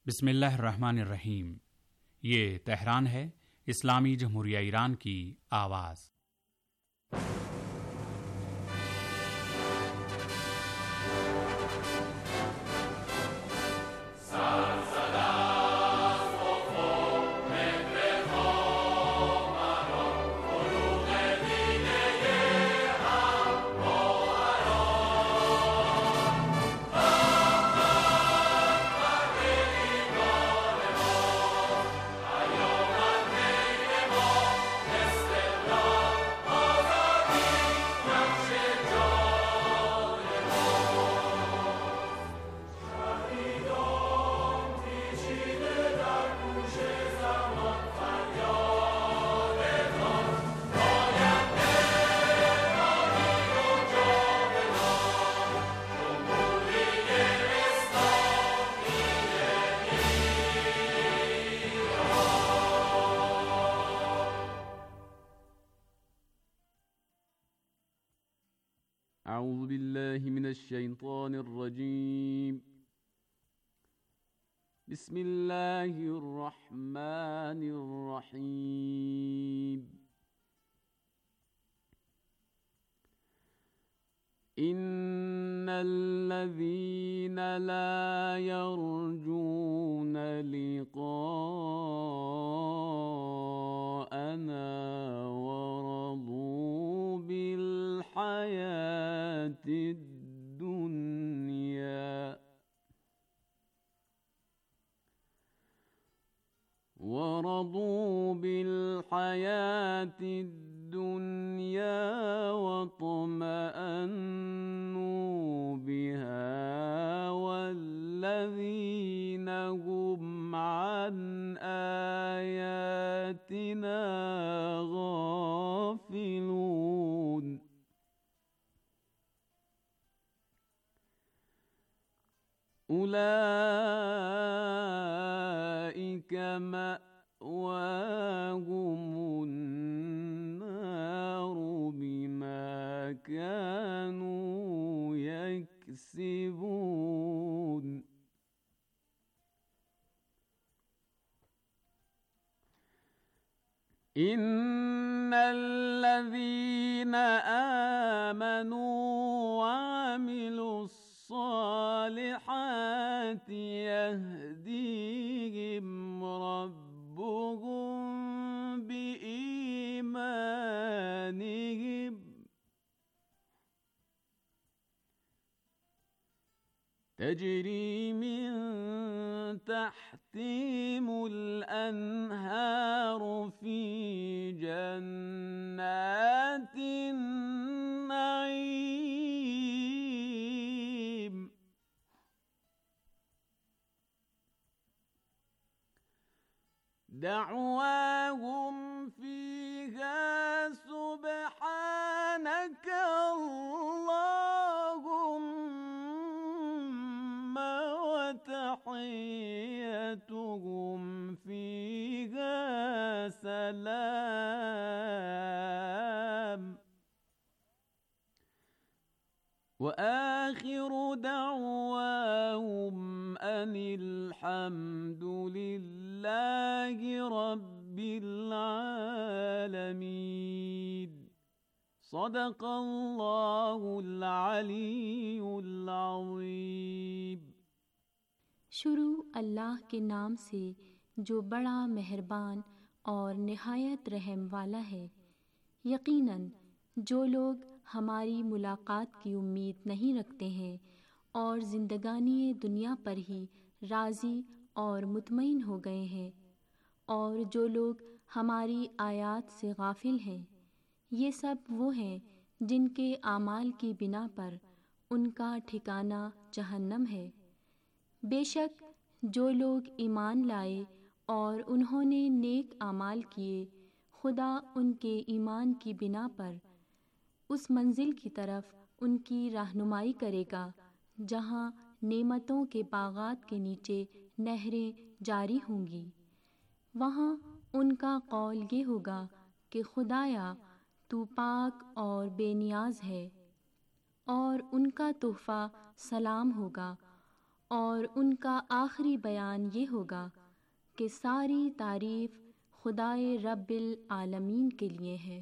बिस्मिल्लाहिर्रहमानिर्रहीम। ये तेहरान है, इस्लामी जमहूरिया ईरान की आवाज़। أعوذ بالله من الشيطان الرجيم. بسم الله الرحمن الرحيم. إن الذين لا يرجون لقاءنا ورضوا بالحياة الدنيا واطمأنوا بها والذين هم عن آياتنا غافلون. أولئك مأواهم النار بما كانوا يكسبون. إن الذين آمنوا وعملوا الصالحات يهديهم ربهم بإيمانهم تجري من تحتهم الأنهار في جنات النعيم. دعواهم فيها سبحانك اللهم وتحيتهم فيها سلام. وآخر دعواهم أن الحمد لله رب العالمين. صدق الله العلی العظیم। शुरू अल्लाह के नाम से जो बड़ा मेहरबान और निहायत रहम वाला है। यकीनन जो लोग हमारी मुलाकात की उम्मीद नहीं रखते हैं और ज़िंदगानी दुनिया पर ही राज़ी और मुतमईन हो गए हैं, और जो लोग हमारी आयात से गाफिल हैं, ये सब वो हैं जिनके आमाल की बिना पर उनका ठिकाना जहन्नम है। बेशक जो लोग ईमान लाए और उन्होंने नेक आमाल किए, खुदा उनके ईमान की बिना पर उस मंजिल की तरफ उनकी रहनुमाई करेगा जहाँ नेमतों के बागात के नीचे नहरें जारी होंगी। वहाँ उनका कौल ये होगा कि खुदाया तू पाक और बेनियाज है, और उनका तोहफ़ा सलाम होगा اور ان کا آخری بیان یہ ہوگا کہ ساری تعریف خدائے رب العالمین کے لیے ہے۔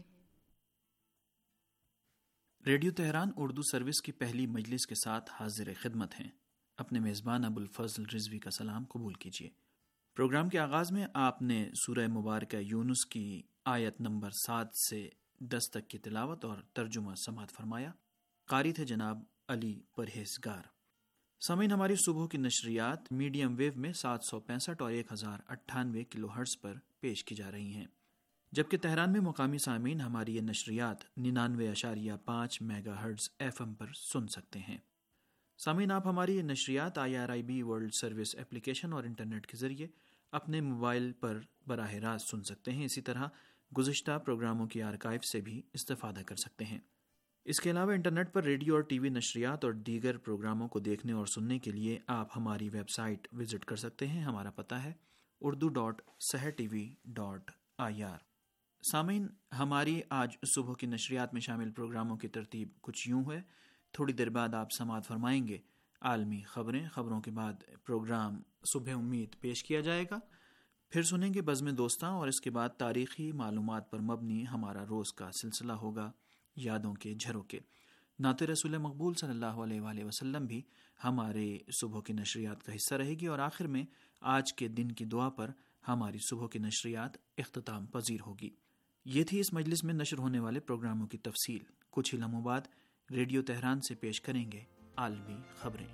ریڈیو تہران اردو سروس کی پہلی مجلس کے ساتھ حاضر خدمت ہیں۔ اپنے میزبان ابو الفضل رضوی کا سلام قبول کیجیے۔ پروگرام کے آغاز میں آپ نے سورہ مبارکہ یونس کی آیت نمبر 7 سے 10 تک کی تلاوت اور ترجمہ سماعت فرمایا۔ قاری تھے جناب علی پرہیزگار۔ سامعین، ہماری صبح کی نشریات میڈیم ویو میں 765 اور 1098 کلو ہرٹز پر پیش کی جا رہی ہیں، جبکہ تہران میں مقامی سامعین ہماری یہ نشریات 99.5 میگا ہرٹز FM پر سن سکتے ہیں۔ سامعین، آپ ہماری یہ نشریات IRIB ورلڈ سروس ایپلیکیشن اور انٹرنیٹ کے ذریعے اپنے موبائل پر براہ راست سن سکتے ہیں۔ اسی طرح گزشتہ پروگراموں کی آرکائیو سے بھی استفادہ کر سکتے ہیں۔ اس کے علاوہ انٹرنیٹ پر ریڈیو اور ٹی وی نشریات اور دیگر پروگراموں کو دیکھنے اور سننے کے لیے آپ ہماری ویب سائٹ وزٹ کر سکتے ہیں۔ ہمارا پتہ ہے urdu.sehertv.ir۔ سامعین، ہماری آج صبح کی نشریات میں شامل پروگراموں کی ترتیب کچھ یوں ہے۔ تھوڑی دیر بعد آپ سماعت فرمائیں گے عالمی خبریں، خبروں کے بعد پروگرام صبح امید پیش کیا جائے گا، پھر سنیں گے بزم دوستاں، اور اس کے بعد تاریخی معلومات پر مبنی ہمارا روز کا سلسلہ ہوگا یادوں کے جھروکے۔ نعت رسول مقبول صلی اللہ علیہ وآلہ وسلم بھی ہمارے صبح کی نشریات کا حصہ رہے گی، اور آخر میں آج کے دن کی دعا پر ہماری صبح کی نشریات اختتام پذیر ہوگی۔ یہ تھی اس مجلس میں نشر ہونے والے پروگراموں کی تفصیل۔ کچھ ہی لمحوں بعد ریڈیو تہران سے پیش کریں گے عالمی خبریں۔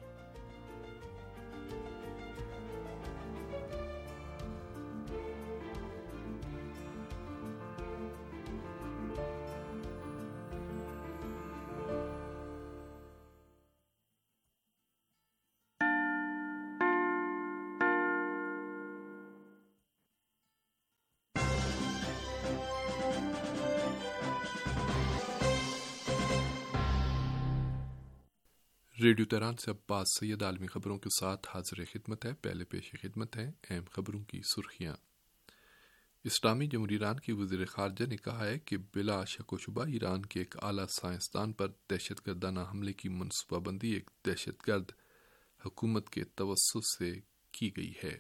ریڈیو تہران سے عباس سید عالمی خبروں کے ساتھ حاضر خدمت ہے۔ پہلے پیش خدمت ہے اہم خبروں کی سرخیاں۔ اسلامی جمہوریہ ایران کی وزیر خارجہ نے کہا ہے کہ بلا شک و شبہ ایران کے ایک اعلیٰ سائنسدان پر دہشت گردانہ حملے کی منصوبہ بندی ایک دہشت گرد حکومت کے توسط سے کی گئی ہے۔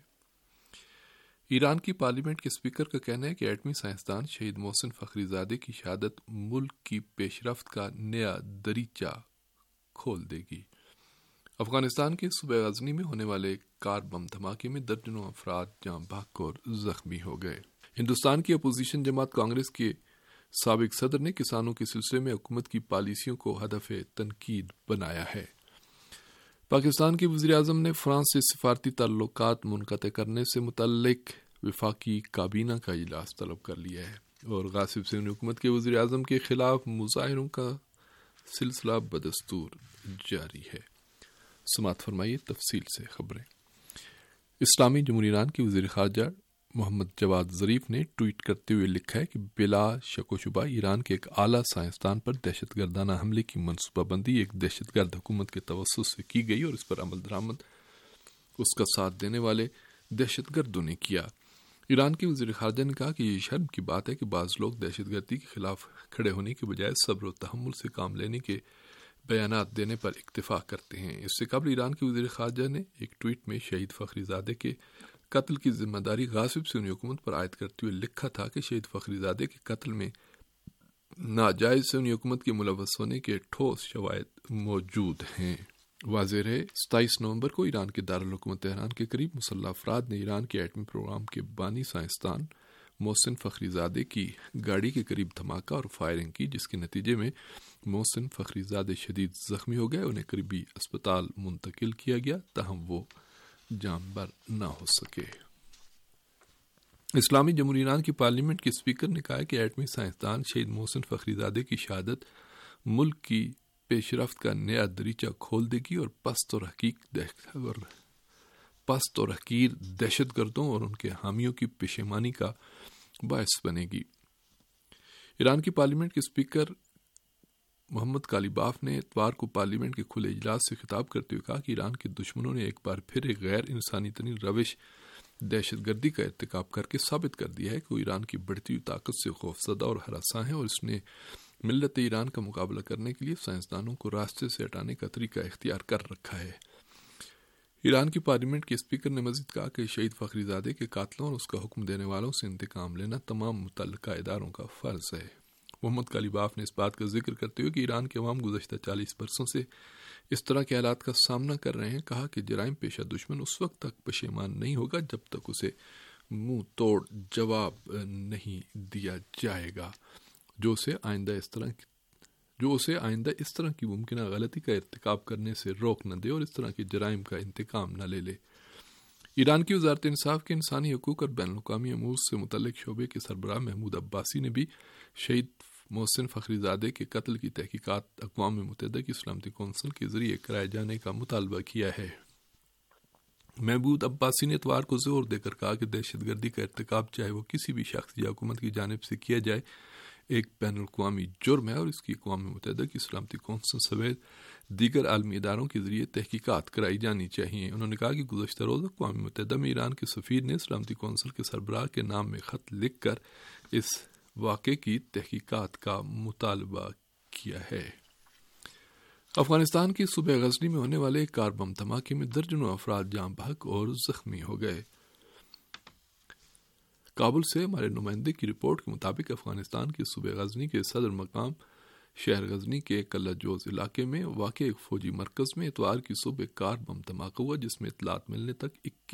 ایران کی پارلیمنٹ کے اسپیکر کا کہنا ہے کہ ایٹمی سائنسدان شہید محسن فخری زادے کی شہادت ملک کی پیش رفت کا نیا دریچہ کھول دے گی۔ افغانستان کے صوبہ غزنی میں ہونے والے کار بم دھماکے میں درجنوں افراد جاں بحق اور زخمی ہو گئے۔ ہندوستان کی اپوزیشن جماعت کانگریس کے سابق صدر نے کسانوں کے سلسلے میں حکومت کی پالیسیوں کو ہدف تنقید بنایا ہے۔ پاکستان کے وزیر اعظم نے فرانس سے سفارتی تعلقات منقطع کرنے سے متعلق وفاقی کابینہ کا اجلاس طلب کر لیا ہے، اور غاصب سندھ حکومت کے وزیر اعظم کے خلاف مظاہروں کا سلسلہ بدستور جاری ہے۔ سماعت فرمائیے تفصیل سے خبریں۔ اسلامی جمہوریہ ایران کے وزیر خارجہ محمد جواد ظریف نے ٹویٹ کرتے ہوئے لکھا ہے کہ بلا شک و شبہ ایران کے ایک اعلیٰ سائنسدان پر دہشت گردانہ حملے کی منصوبہ بندی ایک دہشت گرد حکومت کے توسط سے کی گئی، اور اس پر عمل درآمد اس کا ساتھ دینے والے دہشت گردوں نے کیا۔ ایران کے وزیر خارجہ نے کہا کہ یہ شرم کی بات ہے کہ بعض لوگ دہشت گردی کے خلاف کھڑے ہونے کے بجائے صبر و تحمل سے کام لینے کے بیانات دینے پر اکتفا کرتے ہیں۔ اس سے قبل ایران کے وزیر خارجہ نے ایک ٹویٹ میں شہید فخری زادے کے قتل کی ذمہ داری غاصب سندھ حکومت پر عائد کرتے ہوئے لکھا تھا کہ شہید فخری زادے کے قتل میں ناجائز سندھ حکومت کے ملوث ہونے کے ٹھوس شواہد موجود ہیں۔ واضح رہے 27 نومبر کو ایران کے دارالحکومت تہران کے قریب مسلح افراد نے ایران کے ایٹمی پروگرام کے بانی سائنسدان محسن فخری زادے کی گاڑی کے قریب دھماکہ اور فائرنگ کی، جس کے نتیجے میں محسن فخری زادے شدید زخمی ہو گئے۔ انہیں قریبی اسپتال منتقل کیا گیا، تاہم وہ جان بر نہ ہو سکے۔ اسلامی جمہوریہ ایران کی پارلیمنٹ کے اسپیکر نے کہا کہ ایٹمی سائنسدان شہید محسن فخری زادے کی شہادت ملک کی پیش رفت کا نیا دریچہ کھول دے گی اور پست اور حقیر دہشت گردوں اور ان کے حامیوں کی پشیمانی کا باعث بنے گی۔ ایران کی پارلیمنٹ کے اسپیکر محمد کالیباف نے اتوار کو پارلیمنٹ کے کھلے اجلاس سے خطاب کرتے ہوئے کہا کہ ایران کے دشمنوں نے ایک بار پھر ایک غیر انسانی ترین روش دہشت گردی کا ارتکاب کر کے ثابت کر دیا ہے کہ وہ ایران کی بڑھتی ہوئی طاقت سے خوفزدہ اور ہراساں ہے، اور اس نے ملت ایران کا مقابلہ کرنے کے لیے سائنسدانوں کو راستے سے ہٹانے کا طریقہ اختیار کر رکھا ہے۔ ایران کی پارلیمنٹ کے اسپیکر نے مزید کہا کہ شہید فخری زادے کے قاتلوں اور اس کا حکم دینے والوں سے انتقام لینا تمام متعلقہ اداروں کا فرض ہے۔ محمد کالیباف نے اس بات کا ذکر کرتے ہوئے کہ ایران کے عوام گزشتہ 40 برسوں سے اس طرح کے حالات کا سامنا کر رہے ہیں، کہا کہ جرائم پیشہ دشمن اس وقت تک پشیمان نہیں ہوگا جب تک اسے منہ توڑ جواب نہیں دیا جائے گا، جو اسے آئندہ اس طرح کی ممکنہ غلطی کا ارتکاب کرنے سے روک نہ دے اور اس طرح کے جرائم کا انتقام نہ لے۔ ایران کی وزارت انصاف کے انسانی حقوق اور بین الاقوامی امور سے متعلق شعبے کے سربراہ محمود عباسی نے بھی شہید محسن فخری زادے کے قتل کی تحقیقات اقوام متحدہ کی سلامتی کونسل کے ذریعے کرائے جانے کا مطالبہ کیا ہے۔ محمود عباسی نے اتوار کو زور دے کر کہا کہ دہشت گردی کا ارتکاب چاہے وہ کسی بھی شخص یا حکومت کی جانب سے کیا جائے ایک بین الاقوامی جرم ہے اور اس کی اقوام متحدہ کی سلامتی کونسل سمیت دیگر عالمی اداروں کے ذریعے تحقیقات کرائی جانی چاہیے۔ انہوں نے کہا کہ گزشتہ روز اقوام متحدہ میں ایران کے سفیر نے سلامتی کونسل کے سربراہ کے نام میں خط لکھ کر اس واقعے کی تحقیقات کا مطالبہ کیا ہے۔ افغانستان کے صوبہ غزنی میں ہونے والے ایک کار بم دھماکے میں درجنوں افراد جاں بحق اور زخمی ہو گئے۔ کابل سے ہمارے نمائندے کی رپورٹ کے مطابق افغانستان کے صوبہ غزنی کے صدر مقام شہر غزنی کے کلہ جوز علاقے میں واقع ایک فوجی مرکز میں اتوار کی صبح کار بم دھماکہ ہوا، جس میں اطلاعات ملنے تک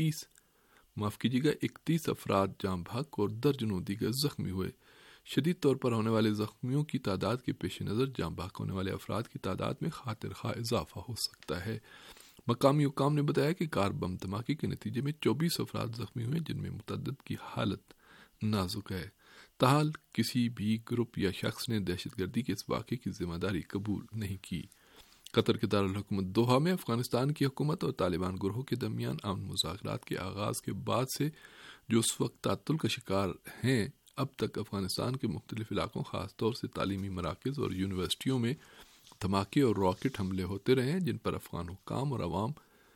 31 افراد جاں بحق اور درجنوں دیگر زخمی ہوئے۔ شدید طور پر ہونے والے زخمیوں کی تعداد کے پیش نظر جاں بحق ہونے والے افراد کی تعداد میں خاطر خواہ اضافہ ہو سکتا ہے۔ مقامی حکام نے بتایا کہ کار بم دھماکے کے نتیجے میں 24 افراد زخمی ہوئے، جن میں متعدد کی حالت نازک ہے۔ تاحال کسی بھی گروپ یا شخص نے دہشت گردی کے اس واقعے کی ذمہ داری قبول نہیں کی۔ قطر کے دارالحکومت دوحہ میں افغانستان کی حکومت اور طالبان گروہوں کے درمیان امن مذاکرات کے آغاز کے بعد سے جو اس وقت تعطل کا شکار ہیں، اب تک افغانستان کے مختلف علاقوں خاص طور سے تعلیمی مراکز اور یونیورسٹیوں میں دھماکے اور راکٹ حملے ہوتے رہے ہیں، جن پر افغان حکام اور عوام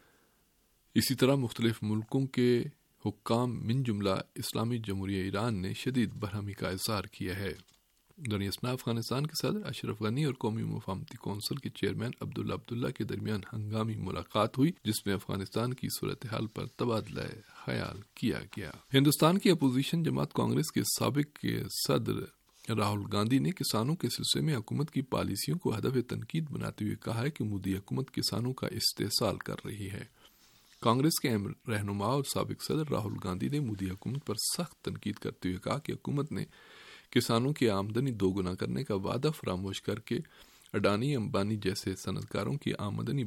اسی طرح مختلف ملکوں کے حکام من جملہ اسلامی جمہوریہ ایران نے شدید برہمی کا اظہار کیا ہے۔ دوران اثنا افغانستان کے صدر اشرف غنی اور قومی مفاہمتی کونسل کے چیئرمین عبداللہ کے درمیان ہنگامی ملاقات ہوئی، جس میں افغانستان کی صورتحال پر تبادلہ خیال کیا گیا۔ ہندوستان کی اپوزیشن جماعت کانگریس کے سابق صدر راہل گاندھی نے کسانوں کے سلسلے میں حکومت کی پالیسیوں کو ہدف تنقید بناتے ہوئے کہا ہے کہ مودی حکومت کسانوں کا استحصال کر رہی ہے۔ کانگریس کے اہم رہنما اور سابق صدر راہل گاندھی نے مودی حکومت پر سخت تنقید کرتے ہوئے کہا کہ حکومت نے کسانوں کی آمدنی دوگنا کرنے کا وعدہ فراموش کر کے اڈانی امبانی جیسے صنعتکاروں کی آمدنی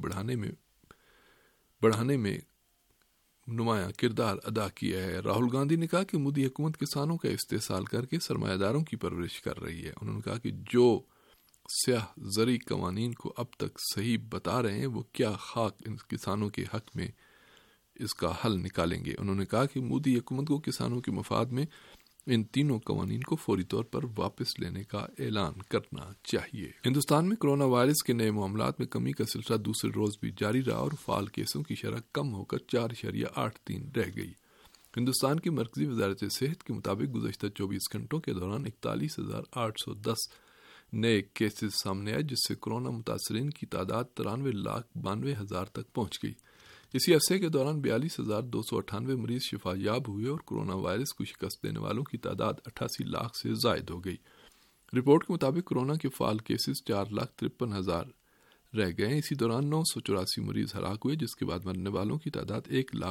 بڑھانے میں نمایاں کردار ادا کیا ہے۔ راہل گاندھی نے کہا کہ مودی حکومت کسانوں کا استحصال کر کے سرمایہ داروں کی پرورش کر رہی ہے۔ انہوں نے کہا کہ جو سیاہ زرعی قوانین کو اب تک صحیح بتا رہے ہیں، وہ کیا خاک ان کسانوں کے حق میں اس کا حل نکالیں گے۔ انہوں نے کہا کہ مودی حکومت کو کسانوں کے مفاد میں ان تینوں قوانین کو فوری طور پر واپس لینے کا اعلان کرنا چاہیے۔ ہندوستان میں کرونا وائرس کے نئے معاملات میں کمی کا سلسلہ دوسرے روز بھی جاری رہا اور فعال کیسوں کی شرح کم ہو کر 4.83 رہ گئی۔ ہندوستان کی مرکزی وزارت صحت کے مطابق گزشتہ 24 گھنٹوں کے دوران 41,810 نئے کیسز سامنے آئے، جس سے کورونا متاثرین کی تعداد 93,92,000 تک پہنچ گئی۔ اسی عرصے کے دوران 42,298 مریض شفا یاب ہوئے اور کورونا وائرس کو شکست دینے والوں کی تعداد 88 لاکھ سے زائد ہو گئی۔ رپورٹ کے مطابق کورونا کے فعال کیسز 4,53,000 رہ گئے۔ اسی دوران 984 مریض ہلاک ہوئے، جس کے بعد مرنے والوں کی تعداد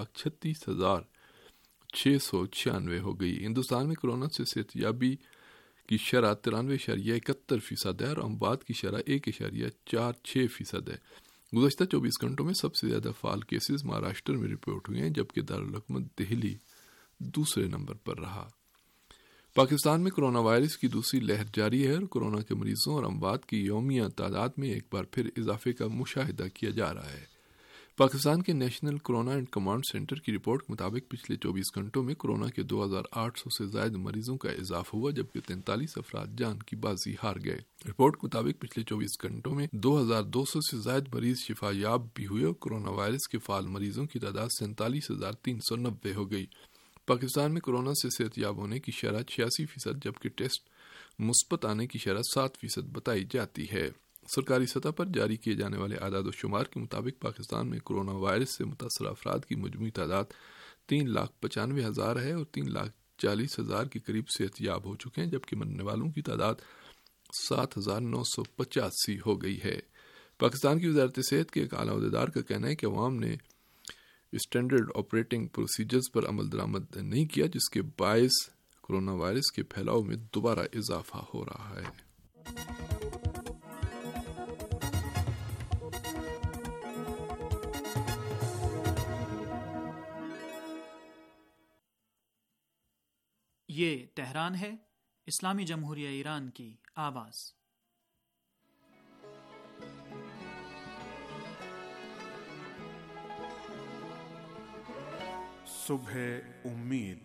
1,36,696 ہو گئی۔ ہندوستان میں کورونا سے صحت یابی کی شرح 93.71% ہے اور اموات کی شرح 1.46% ہے۔ گزشتہ 24 گھنٹوں میں سب سے زیادہ فعال کیسز مہاراشٹر میں رپورٹ ہوئے ہیں، جبکہ دارالحکومت دہلی دوسرے نمبر پر رہا۔ پاکستان میں کورونا وائرس کی دوسری لہر جاری ہے اور کورونا کے مریضوں اور اموات کی یومیہ تعداد میں ایک بار پھر اضافے کا مشاہدہ کیا جا رہا ہے۔ پاکستان کے national corona and command centre کی رپورٹ کے مطابق پچھلے 24 گھنٹوں میں کورونا کے 2,800 سے زائد مریضوں کا اضافہ ہوا، جبکہ 43 افراد جان کی بازی ہار گئے۔ رپورٹ کے مطابق پچھلے 24 گھنٹوں میں 2,200 سے زائد مریض شفا یاب بھی ہوئے اور کورونا وائرس کے فعال مریضوں کی تعداد 47,390 ہو گئی۔ پاکستان میں کورونا سے صحت یاب ہونے کی شرح 86%، جبکہ ٹیسٹ مثبت آنے کی شرح 7% بتائی جاتی ہے۔ سرکاری سطح پر جاری کیے جانے والے اعداد و شمار کے مطابق پاکستان میں کرونا وائرس سے متاثرہ افراد کی مجموعی تعداد 3,95,000 ہے اور 3,40,000 کے قریب صحت یاب ہو چکے ہیں، جبکہ مرنے والوں کی تعداد 7,985 ہو گئی ہے۔ پاکستان کی وزارت صحت کے ایک اعلیٰ عہدیدار کا کہنا ہے کہ عوام نے اسٹینڈرڈ آپریٹنگ پروسیجرز پر عمل درآمد نہیں کیا، جس کے باعث کرونا وائرس کے پھیلاؤ میں دوبارہ اضافہ ہو رہا ہے۔ یہ تہران ہے، اسلامی جمہوریہ ایران کی آواز۔ صبح امید۔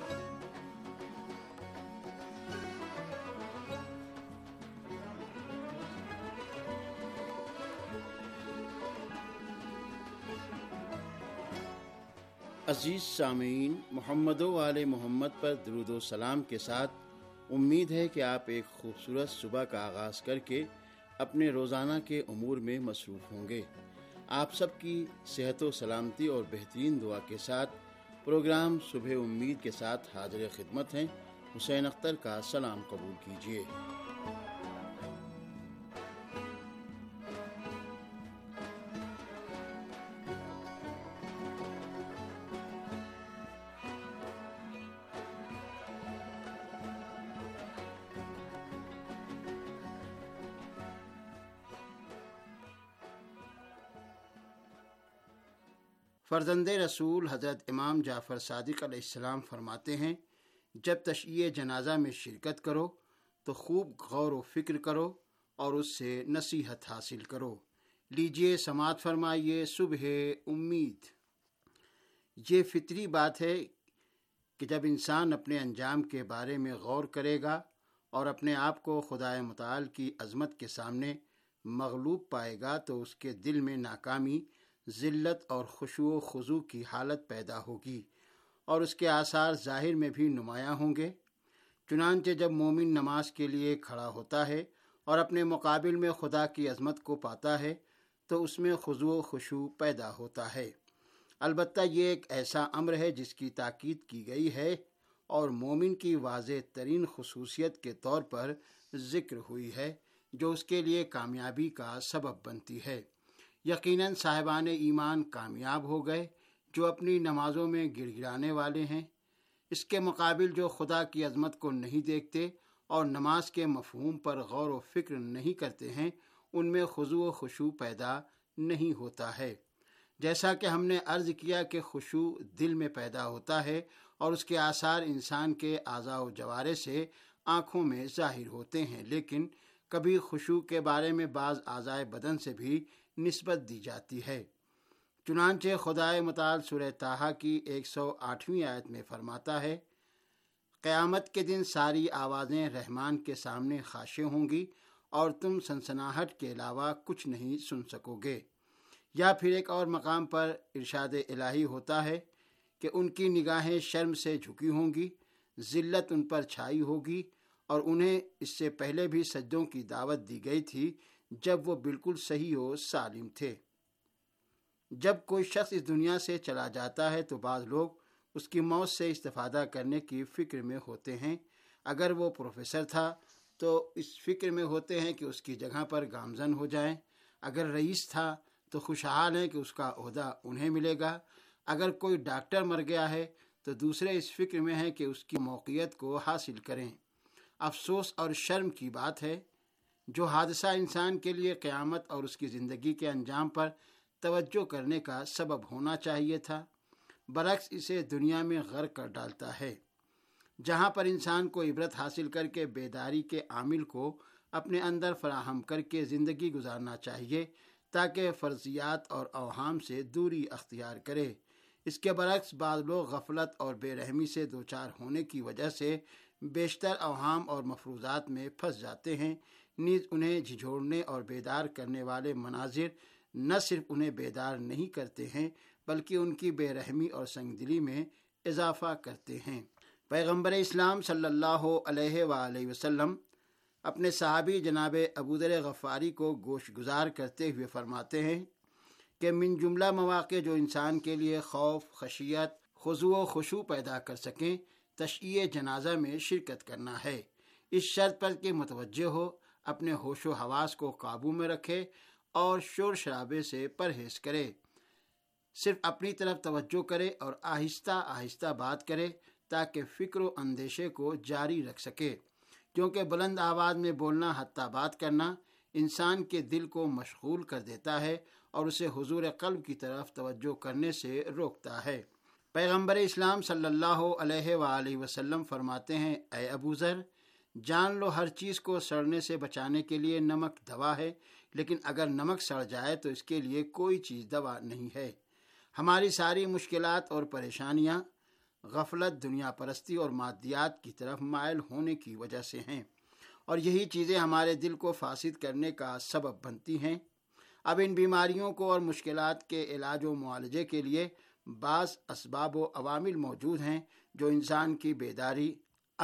عزیز سامعین، محمد و آل محمد پر درود و سلام کے ساتھ امید ہے کہ آپ ایک خوبصورت صبح کا آغاز کر کے اپنے روزانہ کے امور میں مصروف ہوں گے۔ آپ سب کی صحت و سلامتی اور بہترین دعا کے ساتھ پروگرام صبح امید کے ساتھ حاضر خدمت ہیں۔ حسین اختر کا سلام قبول کیجیے۔ فرزند رسول حضرت امام جعفر صادق علیہ السلام فرماتے ہیں، جب تشییع جنازہ میں شرکت کرو تو خوب غور و فکر کرو اور اس سے نصیحت حاصل کرو۔ لیجئے سماعت فرمائیے صبح امید۔ یہ فطری بات ہے کہ جب انسان اپنے انجام کے بارے میں غور کرے گا اور اپنے آپ کو خدائے متعال کی عظمت کے سامنے مغلوب پائے گا تو اس کے دل میں ناکامی، ذلت اور خشوع و خضوع کی حالت پیدا ہوگی اور اس کے آثار ظاہر میں بھی نمایاں ہوں گے۔ چنانچہ جب مومن نماز کے لیے کھڑا ہوتا ہے اور اپنے مقابل میں خدا کی عظمت کو پاتا ہے تو اس میں خضوع و خشوع پیدا ہوتا ہے۔ البتہ یہ ایک ایسا امر ہے جس کی تاکید کی گئی ہے اور مومن کی واضح ترین خصوصیت کے طور پر ذکر ہوئی ہے، جو اس کے لیے کامیابی کا سبب بنتی ہے۔ یقیناً صاحبان ایمان کامیاب ہو گئے جو اپنی نمازوں میں گڑ گڑانے والے ہیں۔ اس کے مقابل جو خدا کی عظمت کو نہیں دیکھتے اور نماز کے مفہوم پر غور و فکر نہیں کرتے ہیں، ان میں خضوع و خشوع پیدا نہیں ہوتا ہے۔ جیسا کہ ہم نے عرض کیا کہ خشوع دل میں پیدا ہوتا ہے اور اس کے آثار انسان کے اعضاء و جوارح سے آنکھوں میں ظاہر ہوتے ہیں، لیکن کبھی خشوع کے بارے میں بعض اعضائے بدن سے بھی نسبت دی جاتی ہے۔ چنانچہ خدائے متعال سورہ طٰہٰ کی 108ویں آیت میں فرماتا ہے، قیامت کے دن ساری آوازیں رحمان کے سامنے خاشع ہوں گی اور تم سنسناہٹ کے علاوہ کچھ نہیں سن سکو گے۔ یا پھر ایک اور مقام پر ارشاد الہی ہوتا ہے کہ ان کی نگاہیں شرم سے جھکی ہوں گی، ذلت ان پر چھائی ہوگی اور انہیں اس سے پہلے بھی سجدوں کی دعوت دی گئی تھی جب وہ بالکل صحیح و سالم تھے۔ جب کوئی شخص اس دنیا سے چلا جاتا ہے تو بعض لوگ اس کی موت سے استفادہ کرنے کی فکر میں ہوتے ہیں۔ اگر وہ پروفیسر تھا تو اس فکر میں ہوتے ہیں کہ اس کی جگہ پر گامزن ہو جائیں۔ اگر رئیس تھا تو خوشحال ہیں کہ اس کا عہدہ انہیں ملے گا۔ اگر کوئی ڈاکٹر مر گیا ہے تو دوسرے اس فکر میں ہیں کہ اس کی موقعیت کو حاصل کریں۔ افسوس اور شرم کی بات ہے، جو حادثہ انسان کے لیے قیامت اور اس کی زندگی کے انجام پر توجہ کرنے کا سبب ہونا چاہیے تھا، برعکس اسے دنیا میں غرق کر ڈالتا ہے، جہاں پر انسان کو عبرت حاصل کر کے بیداری کے عامل کو اپنے اندر فراہم کر کے زندگی گزارنا چاہیے تاکہ فرضیات اور اوہام سے دوری اختیار کرے۔ اس کے برعکس بعض لوگ غفلت اور بے رحمی سے دوچار ہونے کی وجہ سے بیشتر اوہام اور مفروضات میں پھنس جاتے ہیں۔ نیز انہیں جھنجھوڑنے اور بیدار کرنے والے مناظر نہ صرف انہیں بیدار نہیں کرتے ہیں بلکہ ان کی بے رحمی اور سنگ دلی میں اضافہ کرتے ہیں۔ پیغمبر اسلام صلی اللہ علیہ وآلہ وسلم اپنے صحابی جناب ابوذر غفاری کو گوش گزار کرتے ہوئے فرماتے ہیں کہ من جملہ مواقع جو انسان کے لیے خوف، خشیت، خضوع و خشوع پیدا کر سکیں، تشییع جنازہ میں شرکت کرنا ہے، اس شرط پر کہ متوجہ ہو، اپنے ہوش و حواس کو قابو میں رکھے اور شور شرابے سے پرہیز کرے، صرف اپنی طرف توجہ کرے اور آہستہ آہستہ بات کرے تاکہ فکر و اندیشے کو جاری رکھ سکے، کیونکہ بلند آواز میں بولنا حتیٰ بات کرنا انسان کے دل کو مشغول کر دیتا ہے اور اسے حضور قلب کی طرف توجہ کرنے سے روکتا ہے۔ پیغمبر اسلام صلی اللہ علیہ وآلہ وسلم فرماتے ہیں، اے ابو ذر، جان لو ہر چیز کو سڑنے سے بچانے کے لیے نمک دوا ہے، لیکن اگر نمک سڑ جائے تو اس کے لیے کوئی چیز دوا نہیں ہے۔ ہماری ساری مشکلات اور پریشانیاں غفلت، دنیا پرستی اور مادیات کی طرف مائل ہونے کی وجہ سے ہیں، اور یہی چیزیں ہمارے دل کو فاسد کرنے کا سبب بنتی ہیں۔ اب ان بیماریوں کو اور مشکلات کے علاج و معالجے کے لیے بعض اسباب و عوامل موجود ہیں جو انسان کی بیداری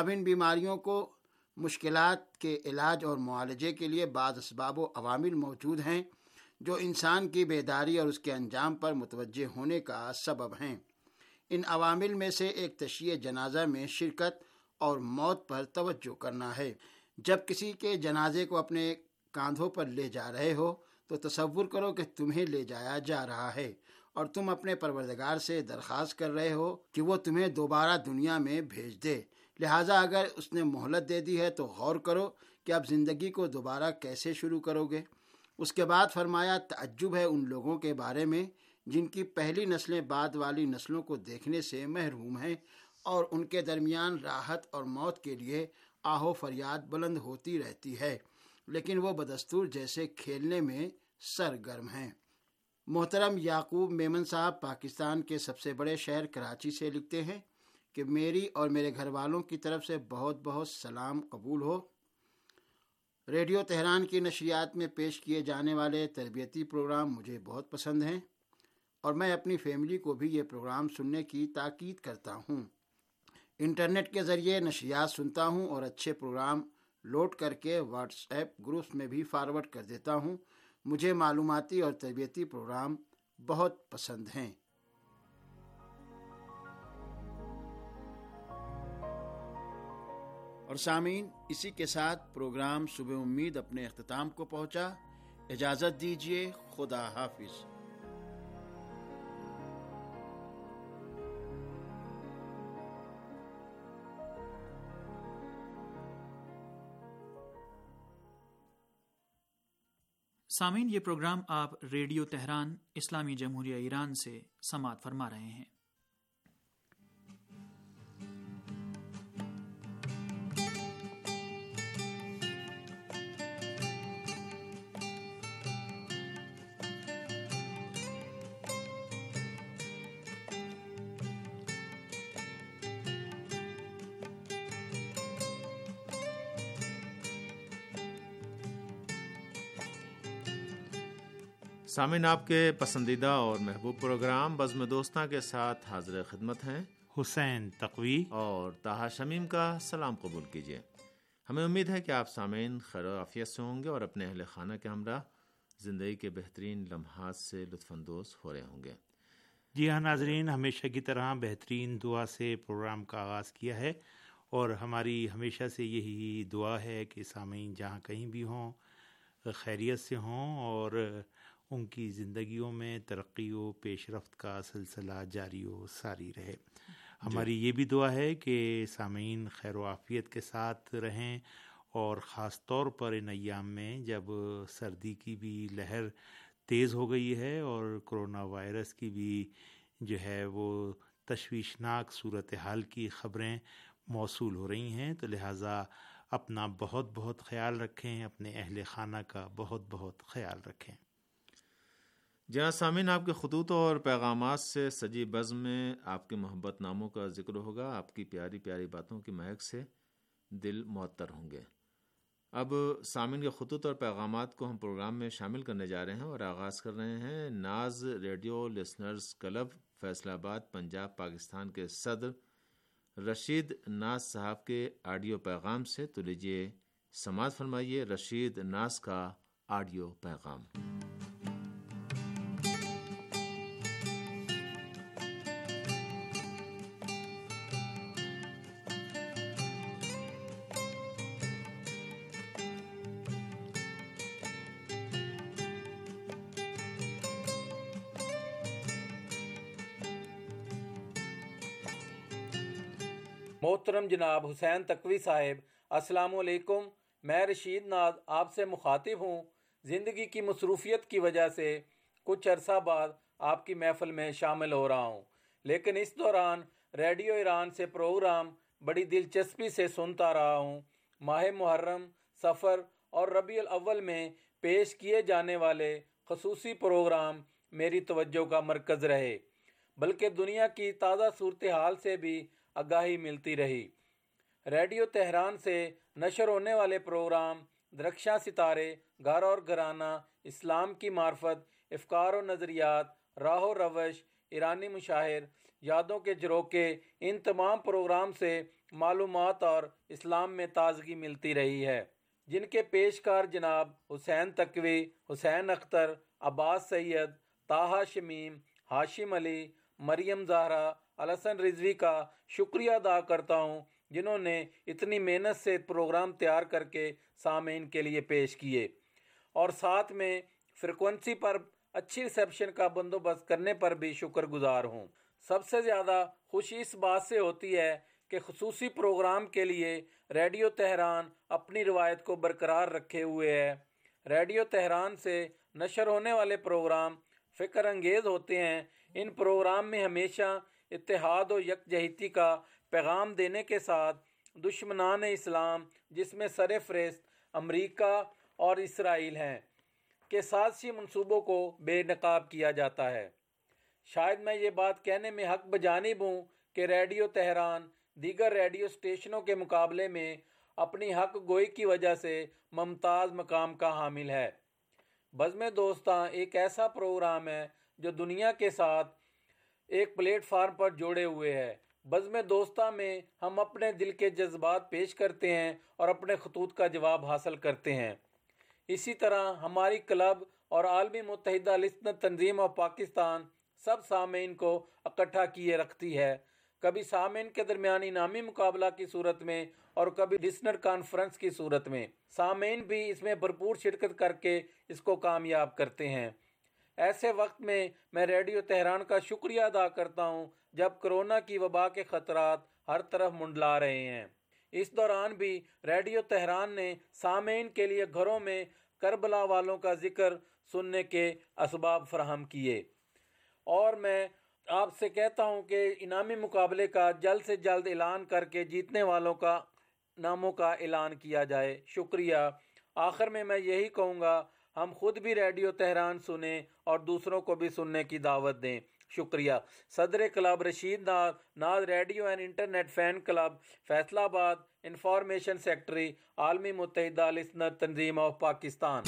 مشکلات کے علاج اور معالجے کے لیے بعض اسباب و عوامل موجود ہیں جو انسان کی بیداری اور اس کے انجام پر متوجہ ہونے کا سبب ہیں۔ ان عوامل میں سے ایک تشییع جنازہ میں شرکت اور موت پر توجہ کرنا ہے۔ جب کسی کے جنازے کو اپنے کاندھوں پر لے جا رہے ہو تو تصور کرو کہ تمہیں لے جایا جا رہا ہے اور تم اپنے پروردگار سے درخواست کر رہے ہو کہ وہ تمہیں دوبارہ دنیا میں بھیج دے، لہٰذا اگر اس نے مہلت دے دی ہے تو غور کرو کہ اب زندگی کو دوبارہ کیسے شروع کرو گے۔ اس کے بعد فرمایا، تعجب ہے ان لوگوں کے بارے میں جن کی پہلی نسلیں بعد والی نسلوں کو دیکھنے سے محروم ہیں اور ان کے درمیان راحت اور موت کے لیے آہ و فریاد بلند ہوتی رہتی ہے، لیکن وہ بدستور جیسے کھیلنے میں سرگرم ہیں۔ محترم یعقوب میمن صاحب پاکستان کے سب سے بڑے شہر کراچی سے لکھتے ہیں کہ میری اور میرے گھر والوں کی طرف سے بہت بہت سلام قبول ہو۔ ریڈیو تہران کی نشریات میں پیش کیے جانے والے تربیتی پروگرام مجھے بہت پسند ہیں اور میں اپنی فیملی کو بھی یہ پروگرام سننے کی تاکید کرتا ہوں۔ انٹرنیٹ کے ذریعے نشریات سنتا ہوں اور اچھے پروگرام لوڈ کر کے واٹس ایپ گروپس میں بھی فارورڈ کر دیتا ہوں۔ مجھے معلوماتی اور تربیتی پروگرام بہت پسند ہیں۔ اور سامعین، اسی کے ساتھ پروگرام صبح امید اپنے اختتام کو پہنچا۔ اجازت دیجیے، خدا حافظ۔ سامعین، یہ پروگرام آپ ریڈیو تہران اسلامی جمہوریہ ایران سے سماعت فرما رہے ہیں۔ سامعین، آپ کے پسندیدہ اور محبوب پروگرام بزم دوستاں کے ساتھ حاضر خدمت ہیں حسین تقوی اور طاہا شمیم کا سلام قبول کیجیے۔ ہمیں امید ہے کہ آپ سامعین خیر و عافیت سے ہوں گے اور اپنے اہل خانہ کے ہمراہ زندگی کے بہترین لمحات سے لطف اندوز ہو رہے ہوں گے۔ جی ہاں ناظرین، ہمیشہ کی طرح بہترین دعا سے پروگرام کا آغاز کیا ہے اور ہماری ہمیشہ سے یہی دعا ہے کہ سامعین جہاں کہیں بھی ہوں خیریت سے ہوں اور ان کی زندگیوں میں ترقی و پیش رفت کا سلسلہ جاری و ساری رہے۔ ہماری یہ بھی دعا ہے کہ سامعین خیر و عافیت کے ساتھ رہیں اور خاص طور پر ان ایام میں جب سردی کی بھی لہر تیز ہو گئی ہے اور کرونا وائرس کی بھی جو ہے وہ تشویشناک صورتحال کی خبریں موصول ہو رہی ہیں، تو لہٰذا اپنا بہت بہت خیال رکھیں، اپنے اہل خانہ کا بہت بہت خیال رکھیں۔ جہاں سامعین، آپ کے خطوط اور پیغامات سے سجی بزم میں آپ کے محبت ناموں کا ذکر ہوگا۔ آپ کی پیاری پیاری باتوں کی مہک سے دل معطر ہوں گے۔ اب سامعین کے خطوط اور پیغامات کو ہم پروگرام میں شامل کرنے جا رہے ہیں اور آغاز کر رہے ہیں Naz radio listeners club Faisalabad Punjab Pakistan کے صدر رشید ناز صاحب کے آڈیو پیغام سے۔ تو لیجیے سماعت فرمائیے رشید ناز کا آڈیو پیغام۔ محترم جناب حسین تقوی صاحب، السلام علیکم۔ میں رشید ناز آپ سے مخاطب ہوں۔ زندگی کی مصروفیت کی وجہ سے کچھ عرصہ بعد آپ کی محفل میں شامل ہو رہا ہوں، لیکن اس دوران ریڈیو ایران سے پروگرام بڑی دلچسپی سے سنتا رہا ہوں۔ ماہ محرم، سفر اور ربیع الاول میں پیش کیے جانے والے خصوصی پروگرام میری توجہ کا مرکز رہے، بلکہ دنیا کی تازہ صورتحال سے بھی آگاہی ملتی رہی۔ ریڈیو تہران سے نشر ہونے والے پروگرام درخشاں ستارے، گھر اور گھرانہ، اسلام کی معرفت، افکار و نظریات، راہ و روش، ایرانی مشاہر، یادوں کے جھروکے، ان تمام پروگرام سے معلومات اور اسلام میں تازگی ملتی رہی ہے، جن کے پیشکار جناب حسین تقوی، حسین اختر، عباس سید، طاہا شمیم، ہاشم علی، مریم زہرا، الحسن رضوی کا شکریہ ادا کرتا ہوں، جنہوں نے اتنی محنت سے پروگرام تیار کر کے سامعین کے لیے پیش کیے، اور ساتھ میں فریکوینسی پر اچھی ریسیپشن کا بندوبست کرنے پر بھی شکر گزار ہوں۔ سب سے زیادہ خوشی اس بات سے ہوتی ہے کہ خصوصی پروگرام کے لیے ریڈیو تہران اپنی روایت کو برقرار رکھے ہوئے ہے۔ ریڈیو تہران سے نشر ہونے والے پروگرام فکر انگیز ہوتے ہیں۔ ان پروگرام میں ہمیشہ اتحاد و یکجہتی کا پیغام دینے کے ساتھ دشمنان اسلام، جس میں سر فہرست امریکہ اور اسرائیل ہیں، کے سازشی منصوبوں کو بے نقاب کیا جاتا ہے۔ شاید میں یہ بات کہنے میں حق بجانب ہوں کہ ریڈیو تہران دیگر ریڈیو اسٹیشنوں کے مقابلے میں اپنی حق گوئی کی وجہ سے ممتاز مقام کا حامل ہے۔ بزم دوستاں ایک ایسا پروگرام ہے جو دنیا کے ساتھ ایک پلیٹ فارم پر جوڑے ہوئے ہے۔ بزم دوستاں میں ہم اپنے دل کے جذبات پیش کرتے ہیں اور اپنے خطوط کا جواب حاصل کرتے ہیں۔ اسی طرح ہماری کلب اور عالمی متحدہ لسنر تنظیم آف پاکستان سب سامعین کو اکٹھا کیے رکھتی ہے، کبھی سامعین کے درمیان انعامی مقابلہ کی صورت میں اور کبھی لسنر کانفرنس کی صورت میں۔ سامعین بھی اس میں بھرپور شرکت کر کے اس کو کامیاب کرتے ہیں۔ ایسے وقت میں ریڈیو تہران کا شکریہ ادا کرتا ہوں جب کرونا کی وبا کے خطرات ہر طرف منڈلا رہے ہیں۔ اس دوران بھی ریڈیو تہران نے سامعین کے لیے گھروں میں کربلا والوں کا ذکر سننے کے اسباب فراہم کیے، اور میں آپ سے کہتا ہوں کہ انعامی مقابلے کا جلد سے جلد اعلان کر کے جیتنے والوں کا ناموں کا اعلان کیا جائے۔ شکریہ۔ آخر میں یہی کہوں گا، ہم خود بھی ریڈیو تہران سنیں اور دوسروں کو بھی سننے کی دعوت دیں۔ شکریہ۔ صدر club Rashid Naz radio and internet fan club, Faisalabad, information secretary, عالمی متحدہ لسنر تنظیم آف پاکستان۔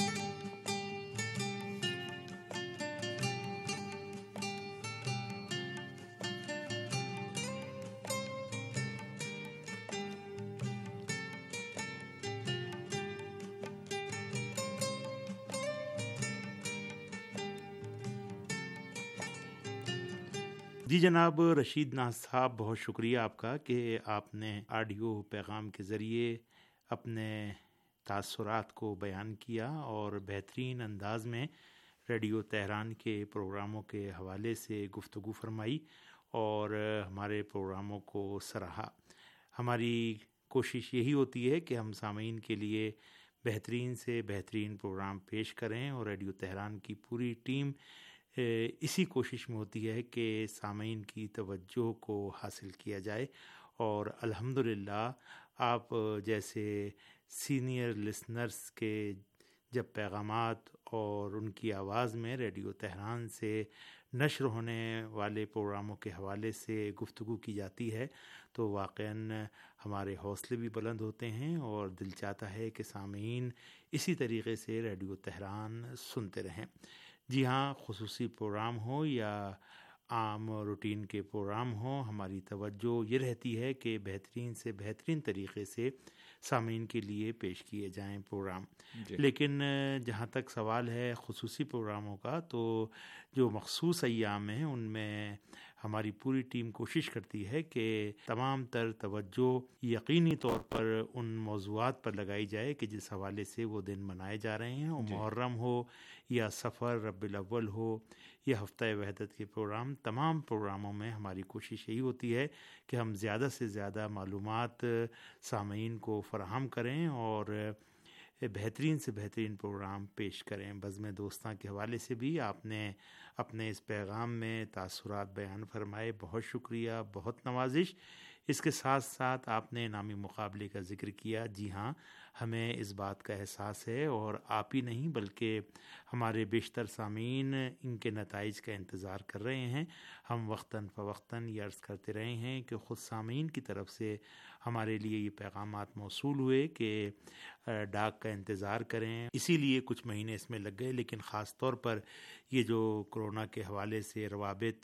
جی جناب رشید ناز صاحب، بہت شکریہ آپ کا کہ آپ نے آڈیو پیغام کے ذریعے اپنے تاثرات کو بیان کیا اور بہترین انداز میں ریڈیو تہران کے پروگراموں کے حوالے سے گفتگو فرمائی اور ہمارے پروگراموں کو سراہا۔ ہماری کوشش یہی ہوتی ہے کہ ہم سامعین کے لیے بہترین سے بہترین پروگرام پیش کریں، اور ریڈیو تہران کی پوری ٹیم اسی کوشش میں ہوتی ہے کہ سامعین کی توجہ کو حاصل کیا جائے، اور الحمدللہ آپ جیسے سینئر لسنرز کے جب پیغامات اور ان کی آواز میں ریڈیو تہران سے نشر ہونے والے پروگراموں کے حوالے سے گفتگو کی جاتی ہے تو واقعاً ہمارے حوصلے بھی بلند ہوتے ہیں، اور دل چاہتا ہے کہ سامعین اسی طریقے سے ریڈیو تہران سنتے رہیں۔ جی ہاں، خصوصی پروگرام ہو یا عام روٹین کے پروگرام ہوں، ہماری توجہ یہ رہتی ہے کہ بہترین سے بہترین طریقے سے سامعین کے لیے پیش کیے جائیں پروگرام. لیکن جہاں تک سوال ہے خصوصی پروگراموں کا، تو جو مخصوص ایام ہیں ان میں ہماری پوری ٹیم کوشش کرتی ہے کہ تمام تر توجہ یقینی طور پر ان موضوعات پر لگائی جائے کہ جس حوالے سے وہ دن منائے جا رہے ہیں، وہ محرم ہو یا سفر ربیع الاول ہو یا ہفتہ وحدت کے پروگرام. تمام پروگراموں میں ہماری کوشش یہی ہوتی ہے کہ ہم زیادہ سے زیادہ معلومات سامعین کو فراہم کریں اور بہترین سے بہترین پروگرام پیش کریں. بزم دوستاں کے حوالے سے بھی آپ نے اپنے اس پیغام میں تاثرات بیان فرمائے، بہت شکریہ، بہت نوازش. اس کے ساتھ ساتھ آپ نے انعامی مقابلے کا ذکر کیا. جی ہاں، ہمیں اس بات کا احساس ہے اور آپ ہی نہیں بلکہ ہمارے بیشتر سامعین ان کے نتائج کا انتظار کر رہے ہیں. ہم وقتاً فوقتاً یہ عرض کرتے رہے ہیں کہ خود سامعین کی طرف سے ہمارے لیے یہ پیغامات موصول ہوئے کہ ڈاک کا انتظار کریں. اسی لیے کچھ مہینے اس میں لگ گئے، لیکن خاص طور پر یہ جو کرونا کے حوالے سے روابط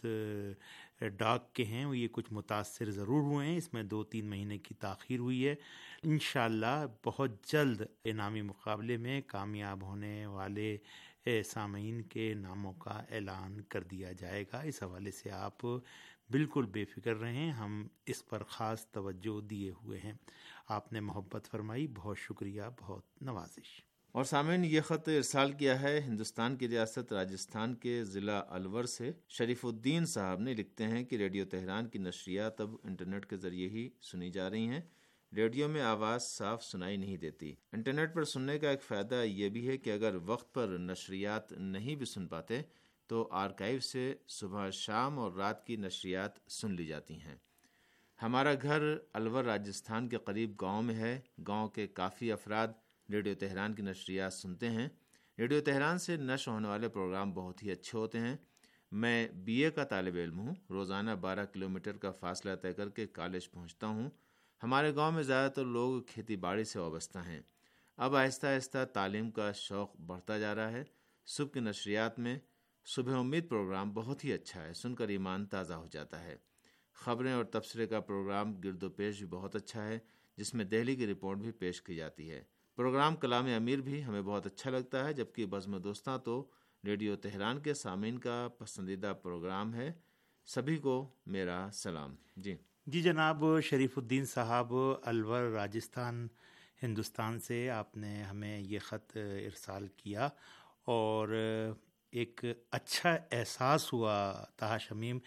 ڈاک کے ہیں وہ یہ کچھ متاثر ضرور ہوئے ہیں. اس میں 2-3 مہینے کی تاخیر ہوئی ہے. انشاءاللہ بہت جلد انعامی مقابلے میں کامیاب ہونے والے سامعین کے ناموں کا اعلان کر دیا جائے گا. اس حوالے سے آپ بالکل بے فکر رہیں، ہم اس پر خاص توجہ دیے ہوئے ہیں. آپ نے محبت فرمائی، بہت شکریہ، بہت نوازش. اور سامعین، یہ خط ارسال کیا ہے ہندوستان کی ریاست راجستھان کے ضلع الور سے شریف الدین صاحب نے. لکھتے ہیں کہ ریڈیو تہران کی نشریات اب انٹرنیٹ کے ذریعے ہی سنی جا رہی ہیں. ریڈیو میں آواز صاف سنائی نہیں دیتی. انٹرنیٹ پر سننے کا ایک فائدہ یہ بھی ہے کہ اگر وقت پر نشریات نہیں بھی سن پاتے تو آرکائیو سے صبح شام اور رات کی نشریات سن لی جاتی ہیں. ہمارا گھر الور راجستھان کے قریب گاؤں میں ہے. گاؤں کے کافی افراد ریڈیو تہران کی نشریات سنتے ہیں. ریڈیو تہران سے نشر ہونے والے پروگرام بہت ہی اچھے ہوتے ہیں. میں BA کا طالب علم ہوں. روزانہ 12 کلومیٹر کا فاصلہ طے کر کے کالج پہنچتا ہوں. ہمارے گاؤں میں زیادہ تر لوگ کھیتی باڑی سے وابستہ ہیں. اب آہستہ آہستہ تعلیم کا شوق بڑھتا جا رہا ہے. صبح کی نشریات میں صبح امید پروگرام بہت ہی اچھا ہے، سن کر ایمان تازہ ہو جاتا ہے. خبریں اور تبصرے کا پروگرام گرد و پیش بھی بہت اچھا ہے، جس میں دہلی کی رپورٹ بھی پیش کی جاتی ہے. پروگرام کلام امیر بھی ہمیں بہت اچھا لگتا ہے، جبکہ بزم دوستاں تو ریڈیو تہران کے سامعین کا پسندیدہ پروگرام ہے. سبھی کو میرا سلام. جی جناب شریف الدین صاحب الور راجستھان ہندوستان سے آپ نے ہمیں یہ خط ارسال کیا اور ایک اچھا احساس ہوا طاہر شمیم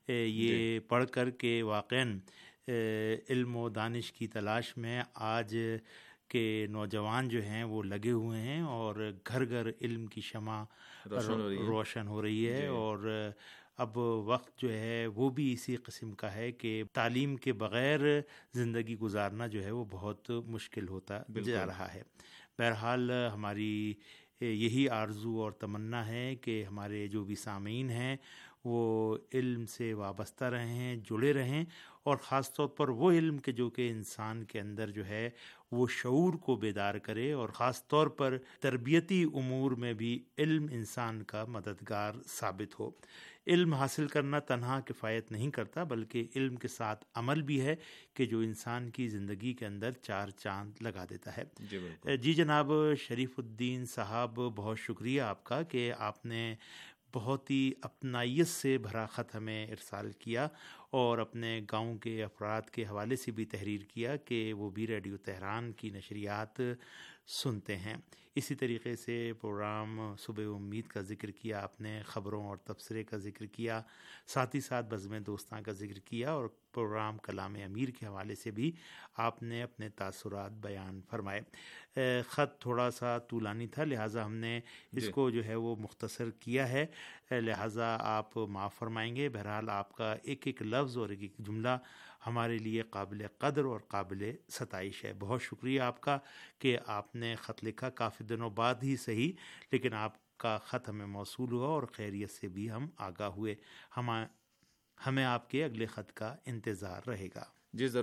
یہ پڑھ کر کے واقعاً علم و دانش کی تلاش میں آج کے نوجوان جو ہیں وہ لگے ہوئے ہیں اور گھر گھر علم کی شمع روشن ہو رہی ہے. اور اب وقت جو ہے وہ بھی اسی قسم کا ہے کہ تعلیم کے بغیر زندگی گزارنا جو ہے وہ بہت مشکل ہوتا جا رہا ہے. بہرحال ہماری یہی آرزو اور تمنا ہے کہ ہمارے جو بھی سامعین ہیں وہ علم سے وابستہ رہیں، جڑے رہیں، اور خاص طور پر وہ علم کے جو کہ انسان کے اندر جو ہے وہ شعور کو بیدار کرے، اور خاص طور پر تربیتی امور میں بھی علم انسان کا مددگار ثابت ہو. علم حاصل کرنا تنہا کفایت نہیں کرتا، بلکہ علم کے ساتھ عمل بھی ہے کہ جو انسان کی زندگی کے اندر 4 چاند لگا دیتا ہے. جی جناب شریف الدین صاحب، بہت شکریہ آپ کا کہ آپ نے بہت ہی اپنائیت سے بھرا خط ہمیں ارسال کیا اور اپنے گاؤں کے افراد کے حوالے سے بھی تحریر کیا کہ وہ بھی ریڈیو تہران کی نشریات سنتے ہیں. اسی طریقے سے پروگرام صبح امید کا ذکر کیا آپ نے، خبروں اور تبصرے کا ذکر کیا، ساتھ ہی ساتھ بزم دوستاں کا ذکر کیا، اور پروگرام کلام امیر کے حوالے سے بھی آپ نے اپنے تاثرات بیان فرمائے. خط تھوڑا سا طولانی تھا، لہٰذا ہم نے اس کو جو ہے وہ مختصر کیا ہے، لہٰذا آپ معاف فرمائیں گے. بہرحال آپ کا ایک ایک لفظ اور ایک ایک جملہ ہمارے لیے قابل قدر اور قابل ستائش ہے. بہت شکریہ آپ کا کہ آپ نے خط لکھا، کافی دنوں بعد ہی صحیح، لیکن آپ کا خط ہمیں موصول ہوا اور خیریت سے بھی ہم آگاہ ہوئے. ہمیں آپ کے اگلے خط کا انتظار رہے گا. جی ضرور.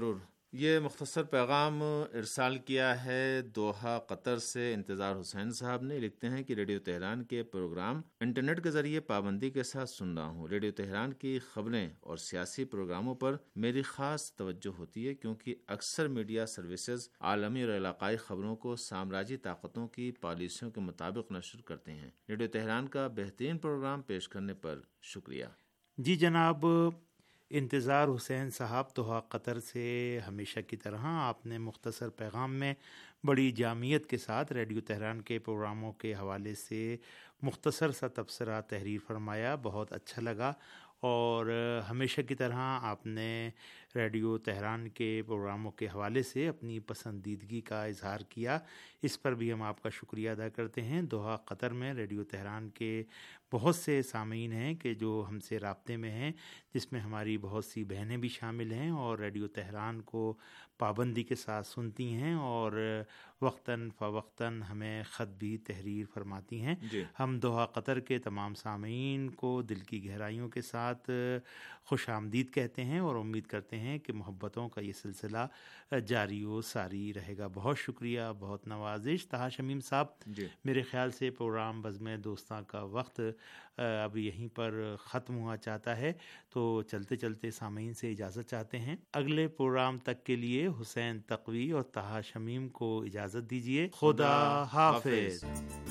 یہ مختصر پیغام ارسال کیا ہے دوحہ قطر سے انتظار حسین صاحب نے. لکھتے ہیں کہ ریڈیو تہران کے پروگرام انٹرنیٹ کے ذریعے پابندی کے ساتھ سن رہا ہوں. ریڈیو تہران کی خبریں اور سیاسی پروگراموں پر میری خاص توجہ ہوتی ہے کیونکہ اکثر میڈیا سروسز عالمی اور علاقائی خبروں کو سامراجی طاقتوں کی پالیسیوں کے مطابق نشر کرتے ہیں. ریڈیو تہران کا بہترین پروگرام پیش کرنے پر شکریہ. جی جناب انتظار حسین صاحب دوحہ قطر سے ہمیشہ کی طرح آپ نے مختصر پیغام میں بڑی جامعیت کے ساتھ ریڈیو تہران کے پروگراموں کے حوالے سے مختصر سا تبصرہ تحریر فرمایا. بہت اچھا لگا اور ہمیشہ کی طرح آپ نے ریڈیو تہران کے پروگراموں کے حوالے سے اپنی پسندیدگی کا اظہار کیا. اس پر بھی ہم آپ کا شکریہ ادا کرتے ہیں. دوحہ قطر میں ریڈیو تہران کے بہت سے سامعین ہیں کہ جو ہم سے رابطے میں ہیں، جس میں ہماری بہت سی بہنیں بھی شامل ہیں اور ریڈیو تہران کو پابندی کے ساتھ سنتی ہیں اور وقتاً فوقتاً ہمیں خط بھی تحریر فرماتی ہیں. ہم دوحہ قطر کے تمام سامعین کو دل کی گہرائیوں کے ساتھ خوش آمدید کہتے ہیں اور امید کرتے ہیں کہ محبتوں کا یہ سلسلہ جاری و ساری رہے گا. بہت شکریہ، بہت نوازش. طہا شمیم صاحب، میرے خیال سے پروگرام بزم دوستاں کا وقت اب یہیں پر ختم ہوا چاہتا ہے، تو چلتے چلتے سامعین سے اجازت چاہتے ہیں. اگلے پروگرام تک کے لیے حسین تقوی اور طہا شمیم کو اجازت دیجیے. خدا حافظ.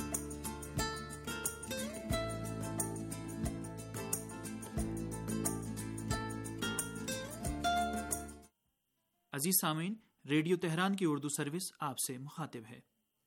عزیز سامعین، ریڈیو تہران کی اردو سروس آپ سے مخاطب ہے.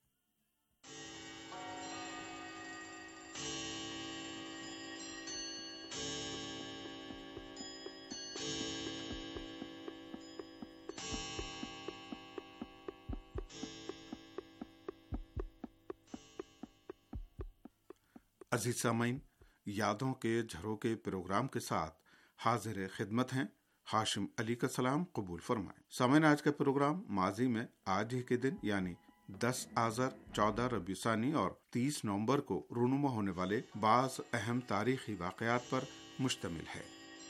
عزیز سامعین، یادوں کے جھروکے پروگرام کے ساتھ حاضر خدمت ہیں ہاشم علی کا سلام قبول فرمائیں. سامعین، آج کا پروگرام ماضی میں آج ہی کے دن یعنی 10 آذر 14 ربیع ثانی اور 30 نومبر کو رونما ہونے والے بعض اہم تاریخی واقعات پر مشتمل ہے.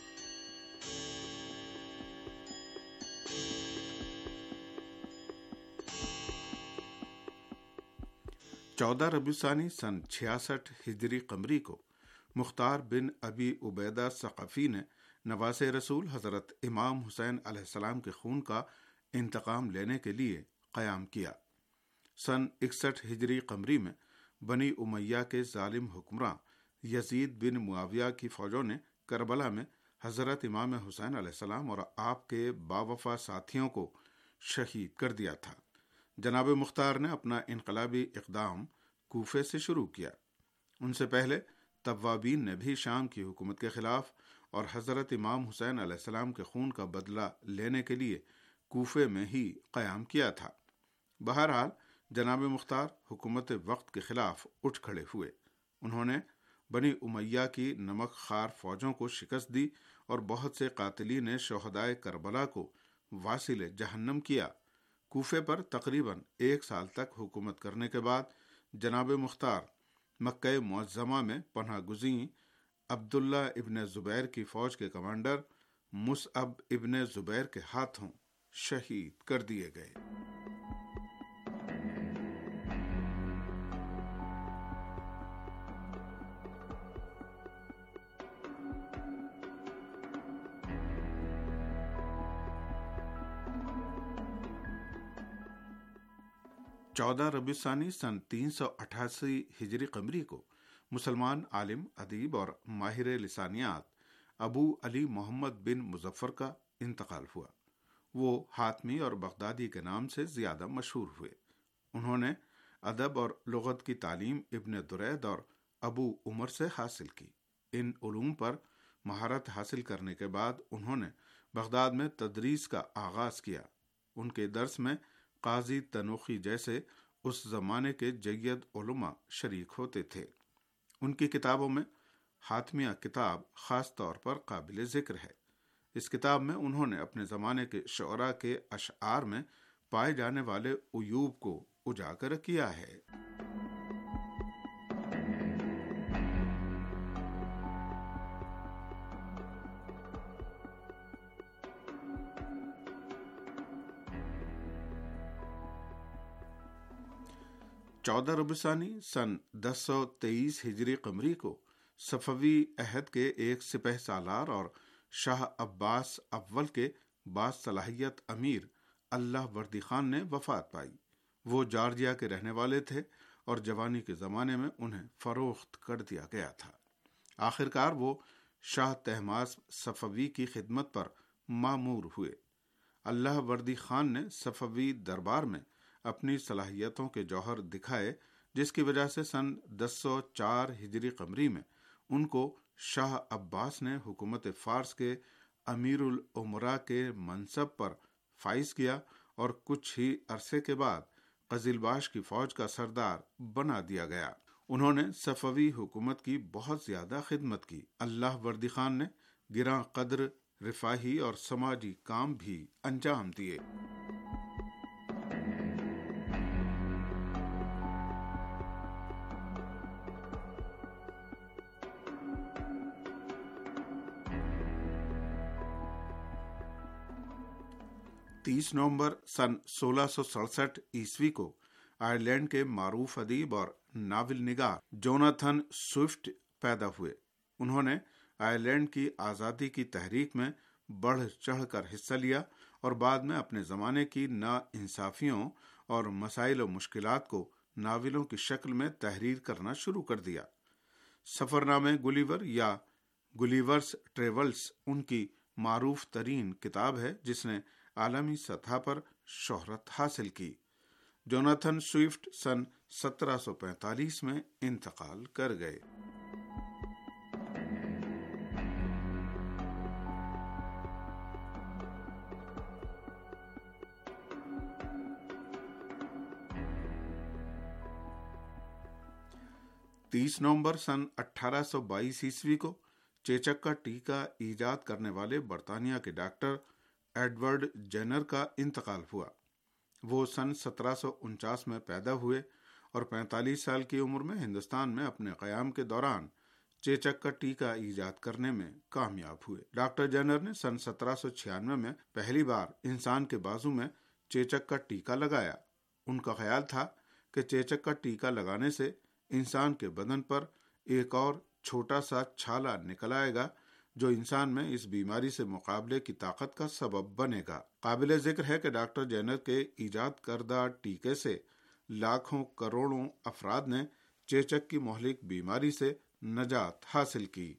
چودہ ربیع ثانی سن 66 ہجری قمری کو مختار بن ابی عبیدہ ثقفی نے نواسے رسول حضرت امام حسین علیہ السلام کے خون کا انتقام لینے کے لیے قیام کیا. سن 61 ہجری قمری میں بنی امیہ کے ظالم حکمراں یزید بن معاویہ کی فوجوں نے کربلا میں حضرت امام حسین علیہ السلام اور آپ کے باوفا ساتھیوں کو شہید کر دیا تھا. جناب مختار نے اپنا انقلابی اقدام کوفے سے شروع کیا. ان سے پہلے توابین نے بھی شام کی حکومت کے خلاف اور حضرت امام حسین علیہ السلام کے خون کا بدلہ لینے کے لیے کوفے میں ہی قیام کیا تھا. بہرحال جناب مختار حکومت وقت کے خلاف اٹھ کھڑے ہوئے. انہوں نے بنی امیہ کی نمک خوار فوجوں کو شکست دی اور بہت سے قاتلین شہدائے کربلا کو واصل جہنم کیا. کوفے پر تقریباً 1 سال تک حکومت کرنے کے بعد جناب مختار مکہ معظمہ میں پناہ گزین عبداللہ ابن زبیر کی فوج کے کمانڈر مصعب ابن زبیر کے ہاتھوں شہید کر دیے گئے. چودہ ربیع ثانی سن 388 ہجری قمری کو مسلمان عالم، ادیب اور ماہر لسانیات ابو علی محمد بن مظفر کا انتقال ہوا. وہ حاتمی اور بغدادی کے نام سے زیادہ مشہور ہوئے. انہوں نے ادب اور لغت کی تعلیم ابن درید اور ابو عمر سے حاصل کی. ان علوم پر مہارت حاصل کرنے کے بعد انہوں نے بغداد میں تدریس کا آغاز کیا. ان کے درس میں قاضی تنوخی جیسے اس زمانے کے جید علماء شریک ہوتے تھے. ان کی کتابوں میں حاتمیہ کتاب خاص طور پر قابل ذکر ہے. اس کتاب میں انہوں نے اپنے زمانے کے شعراء کے اشعار میں پائے جانے والے عیوب کو اجاگر کیا ہے. 14 ربیع ثانی سن 1023 ہجری قمری کو صفوی عہد کے ایک سپہ سالار اور شاہ عباس اول کے باصلاحیت امیر اللہ وردی خان نے وفات پائی۔ وہ جارجیا کے رہنے والے تھے اور جوانی کے زمانے میں انہیں فروخت کر دیا گیا تھا۔ آخرکار وہ شاہ طہماسپ صفوی کی خدمت پر مامور ہوئے۔ اللہ وردی خان نے صفوی دربار میں اپنی صلاحیتوں کے جوہر دکھائے، جس کی وجہ سے سن 1004 ہجری قمری میں ان کو شاہ عباس نے حکومت فارس کے امیر الامراء کے منصب پر فائز کیا اور کچھ ہی عرصے کے بعد قزلباش کی فوج کا سردار بنا دیا گیا۔ انہوں نے صفوی حکومت کی بہت زیادہ خدمت کی۔ اللہ وردی خان نے گراں قدر رفاہی اور سماجی کام بھی انجام دیے۔ تیس نومبر سن 1667 عیسوی کو آئرلینڈ کے معروف ادیب اور ناول نگار جوناتھن سوئفٹ پیدا ہوئے۔ انہوں نے آئرلینڈ کی آزادی کی تحریک میں بڑھ چڑھ کر حصہ لیا اور بعد میں اپنے زمانے کی ناانصافیوں اور مسائل و مشکلات کو ناولوں کی شکل میں تحریر کرنا شروع کر دیا۔ سفرنامے گلیور یا گلیورس ٹریولز ان کی معروف ترین کتاب ہے جس نے عالمی سطح پر شہرت حاصل کی۔ جوناتھن سوئفٹ سن 1745 میں انتقال کر گئے۔ تیس نومبر سن 1822 عیسوی کو چیچک کا ٹیکہ ایجاد کرنے والے برطانیہ کے ڈاکٹر ایڈورڈ جینر کا انتقال ہوا۔ وہ سن 1749 میں پیدا ہوئے اور 45 سال کی عمر میں ہندوستان میں اپنے قیام کے دوران چیچک کا ٹیکہ ایجاد کرنے میں کامیاب ہوئے۔ ڈاکٹر جینر نے سن 1796 میں پہلی بار انسان کے بازو میں چیچک کا ٹیکہ لگایا۔ ان کا خیال تھا کہ چیچک کا ٹیکہ لگانے سے انسان کے بدن پر ایک اور چھوٹا سا چھالا نکل آئے گا جو انسان میں اس بیماری سے مقابلے کی طاقت کا سبب بنے گا۔ قابل ذکر ہے کہ ڈاکٹر جینر کے ایجاد کردہ ٹیکے سے لاکھوں کروڑوں افراد نے چیچک کی مہلک بیماری سے نجات حاصل کی۔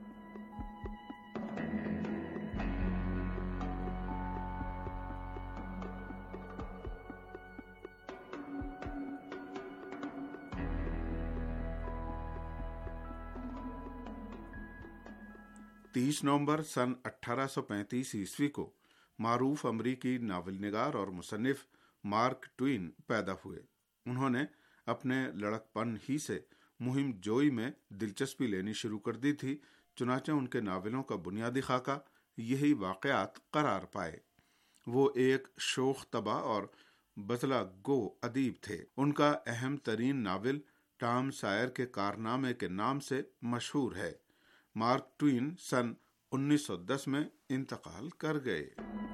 تیس نومبر سن 1835 عیسوی کو معروف امریکی ناول نگار اور مصنف مارک ٹوین پیدا ہوئے۔ انہوں نے اپنے لڑکپن ہی سے مہم جوئی میں دلچسپی لینی شروع کر دی تھی، چنانچہ ان کے ناولوں کا بنیادی خاکہ یہی واقعات قرار پائے۔ وہ ایک شوخ طبع اور بزلہ گو ادیب تھے۔ ان کا اہم ترین ناول ٹام سائر کے کارنامے کے نام سے مشہور ہے۔ مارک ٹوین سن 1910 میں انتقال کر گئے۔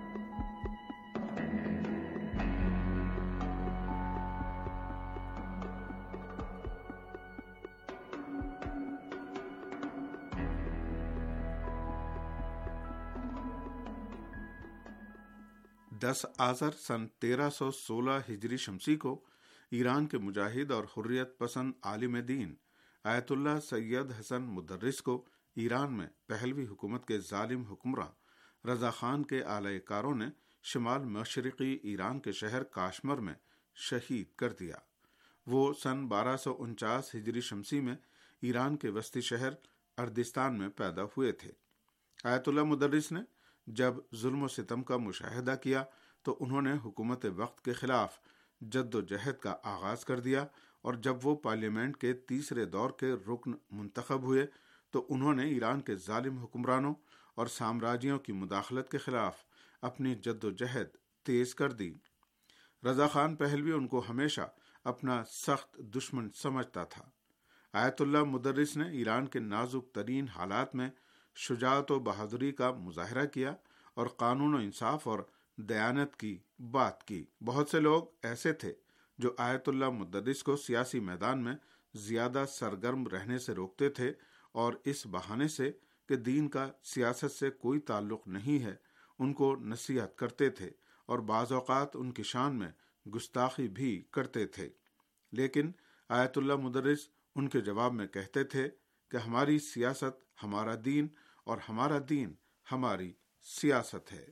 دس آذر سن 1316 ہجری شمسی کو ایران کے مجاہد اور حریت پسند عالم دین آیت اللہ سید حسن مدرس کو ایران میں پہلوی حکومت کے ظالم حکمراں رضا خان کے اعلی کاروں نے شمال مشرقی ایران کے شہر کاشمر میں شہید کر دیا۔ وہ سن 1249 ہجری شمسی میں ایران کے وسطی شہر اردستان میں پیدا ہوئے تھے۔ آیت اللہ مدرس نے جب ظلم و ستم کا مشاہدہ کیا تو انہوں نے حکومت وقت کے خلاف جد و جہد کا آغاز کر دیا، اور جب وہ پارلیمنٹ کے تیسرے دور کے رکن منتخب ہوئے تو انہوں نے ایران کے ظالم حکمرانوں اور سامراجیوں کی مداخلت کے خلاف اپنی جد و جہد تیز کر دی۔ رضا خان پہلوی ان کو ہمیشہ اپنا سخت دشمن سمجھتا تھا۔ آیت اللہ مدرس نے ایران کے نازک ترین حالات میں شجاعت و بہادری کا مظاہرہ کیا اور قانون و انصاف اور دیانت کی بات کی۔ بہت سے لوگ ایسے تھے جو آیت اللہ مدرس کو سیاسی میدان میں زیادہ سرگرم رہنے سے روکتے تھے اور اس بہانے سے کہ دین کا سیاست سے کوئی تعلق نہیں ہے ان کو نصیحت کرتے تھے اور بعض اوقات ان کی شان میں گستاخی بھی کرتے تھے، لیکن آیت اللہ مدرس ان کے جواب میں کہتے تھے کہ ہماری سیاست ہمارا دین اور ہمارا دین ہماری سیاست ہے۔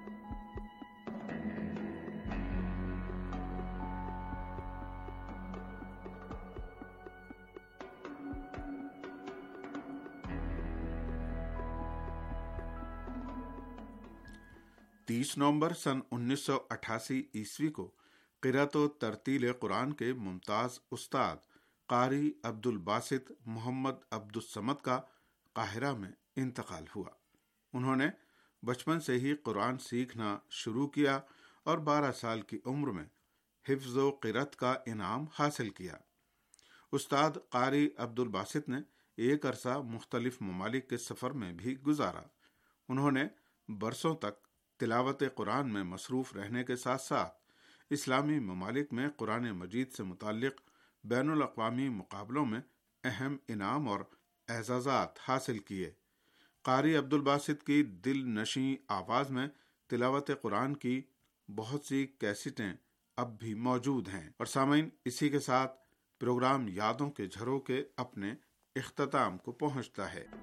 نومبر سن 1988 عیسوی کو قرأت و ترتیل قرآن کے ممتاز استاد قاری عبد الباسط محمد عبد الصمد کا قاہرہ میں انتقال ہوا۔ انہوں نے بچپن سے ہی قرآن سیکھنا شروع کیا اور 12 سال کی عمر میں حفظ و قرأت کا انعام حاصل کیا۔ استاد قاری عبد الباسط نے ایک عرصہ مختلف ممالک کے سفر میں بھی گزارا۔ انہوں نے برسوں تک تلاوت قرآن میں مصروف رہنے کے ساتھ ساتھ اسلامی ممالک میں قرآن مجید سے متعلق بین الاقوامی مقابلوں میں اہم انعام اور اعزازات حاصل کیے۔ قاری عبد الباسط کی دل نشیں آواز میں تلاوت قرآن کی بہت سی کیسٹیں اب بھی موجود ہیں۔ اور سامعین، اسی کے ساتھ پروگرام یادوں کے جھروکے اپنے اختتام کو پہنچتا ہے۔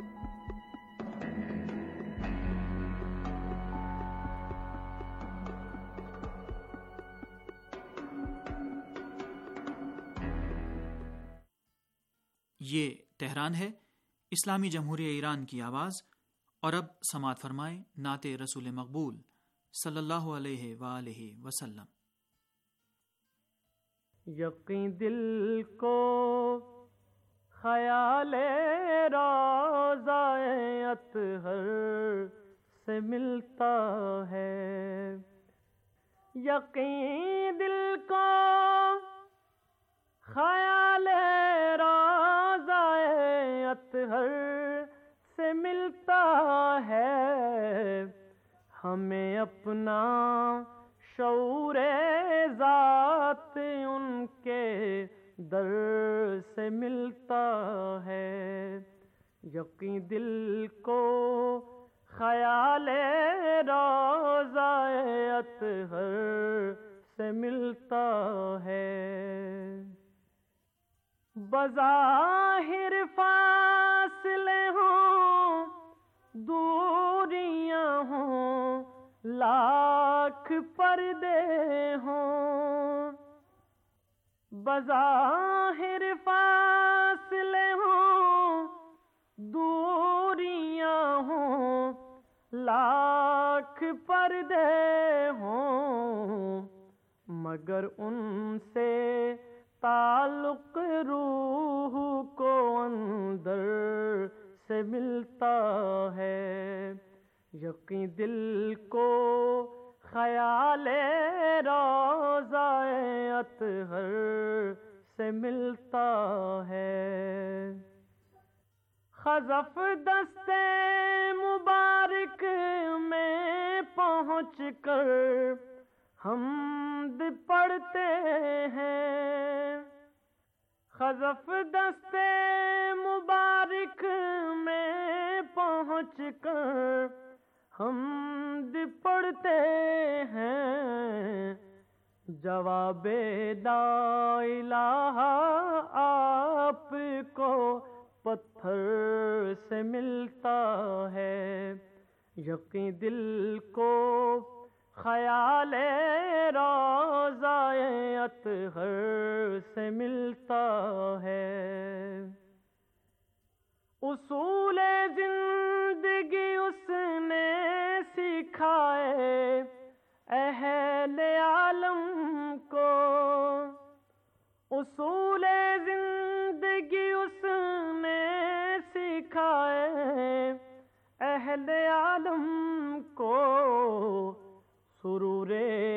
یہ تہران ہے، اسلامی جمہوریہ ایران کی آواز، اور اب سماعت فرمائیں نعت رسول مقبول صلی اللہ علیہ وآلہ وسلم۔ یقین دل کو خیال روضہ اطہر سے ملتا ہے، یقین دل کو خیال روضہ اطہر سے ملتا ہے، ہمیں اپنا شعور ذات ان کے در سے ملتا ہے، یقین دل کو خیال روضہ اطہر سے ملتا ہے۔ بظاہر فاصلے ہوں دوریاں ہوں لاکھ پردے ہوں، بظاہر فاصلے ہوں دوریاں ہوں لاکھ پردے ہوں، مگر ان سے تعلق روح کو اندر سے ملتا ہے، یقین دل کو خیال روضہ اطہر سے ملتا ہے۔ خزف دستے مبارک میں پہنچ کر حمد پڑھتے ہیں، خزف دستے مبارک میں پہنچ کر حمد پڑھتے ہیں، جواب لا الہ آپ کو پتھر سے ملتا ہے، یقین دل کو خیال روضہ اطہر سے ملتا ہے۔ اصول زندگی اس نے سکھائے اہل عالم کو، اصول زندگی اس نے سکھائے اہل عالم کو، سرور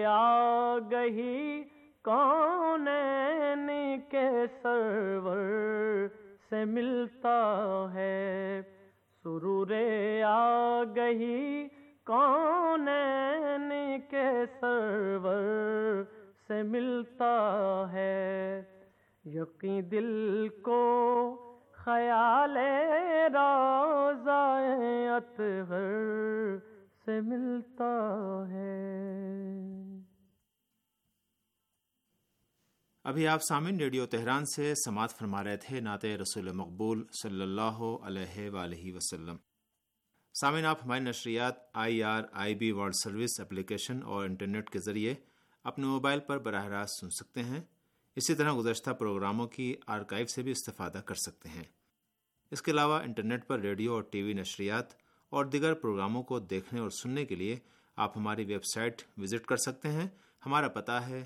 آگہی کونین کے سرور سے ملتا ہے، سرور آگہی کونین کے سرور سے ملتا दिल को ख्याल रोज़ाए अतहर से मिलता है। अभी आप सामिन रेडियो तेहरान से समाअत फरमा रहे थे नाते रसूल मकबूल सल्लल्लाहु अलैहि वसल्लम। सामिन, आप हमारी नशरियात IRIB वर्ल्ड सर्विस एप्लीकेशन और इंटरनेट के ज़रिए अपने मोबाइल पर बराह रास्त सुन सकते हैं। इसी तरह गुज़श्ता प्रोग्रामों की आर्काइव से भी इस्तेफ़ादा कर सकते हैं। इसके अलावा इंटरनेट पर रेडियो और TV नशरियात और दीगर प्रोग्रामों को देखने और सुनने के लिए आप हमारी वेबसाइट विज़िट कर सकते हैं। हमारा पता है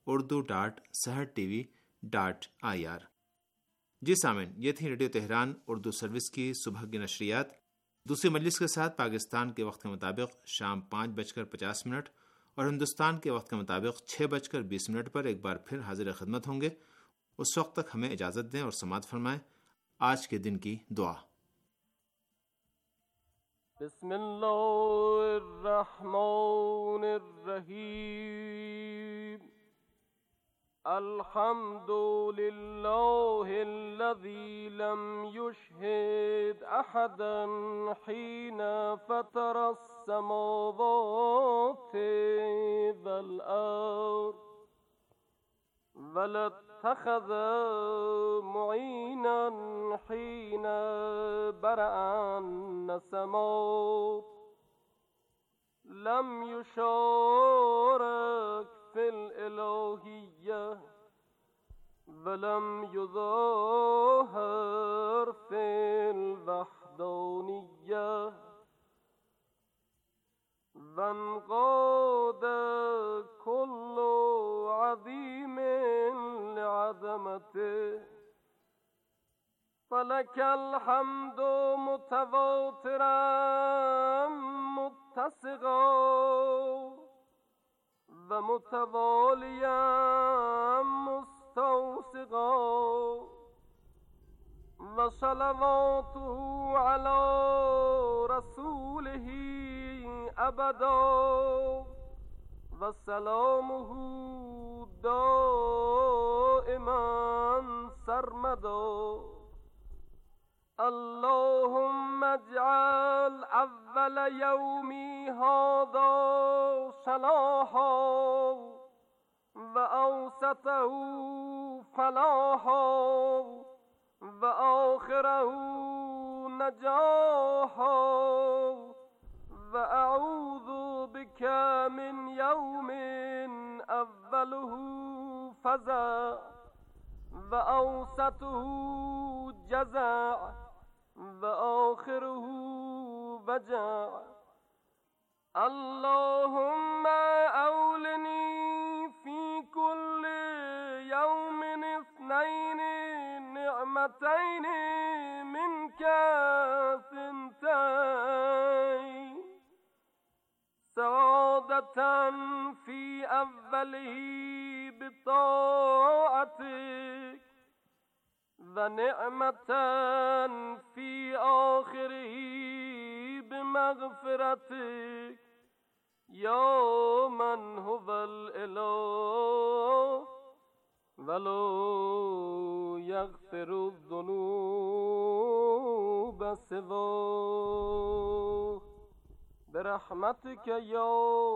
urdu.sahartv.ir। जी सामिन, ये थी रेडियो तेहरान उर्दू सर्विस की सुबह की नशरियात। दूसरी मजलिस के साथ पाकिस्तान के वक्त के मुताबिक शाम 5:50 और हिंदुस्तान के वक्त के मुताबिक 6:20 पर एक बार फिर हाजिर खिदमत होंगे। उस वक्त तक हमें इजाज़त दें और समाअत फरमाएं। आज के दिन की दुआ। बिस्मिल्लाहिर्रहमानिर्रहीम। अल्हम्दुलिल्लाहिल्लज़ी लम युशहिद अहदन हीना फ़तरस्समावाति वल अर्ज़ वलत्तख़ज़ मुईनन हीना बरअन नसमात लम युशारिक फिल इलाहिय्यह वलम युज़ाहिर फिल वहदानिय्यह वन्क़ाद कुल्लु अज़ीमिन लिअज़मतिह फलकल हम्दु मुतवातिरन मुत्तसिगा व मुतवालियन मुस्तौसिगा व सलवातुहु अला रसूलिही अबदा व सलामुहु दाइमन सरमदा। अल्लाहुम्मा अज्अल अव्वल यौमी हाज़ा सलाहा व औसतहु फलाहा व आखिरहु नजाहा व अऊज़ु बिका मिन यौमिन अव्वलुहु फ़ज़ा व औसतुहु जज़ा व आखिरुहु वजा। अल्लाहुम्मा औलनी फी कुल्लि यौमिन इस्नैनि निअमतैनि मिनका सिंतैन सआदतन फी अव्वलिही बिताअतिक व निअमतन फी आखिरिही बिमग़फ़िरतिक या मन हुवल इलाह वलो यग़फ़िरुज़्ज़ुनूब सिवाह बिरहमतिक या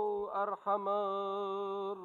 अरहमर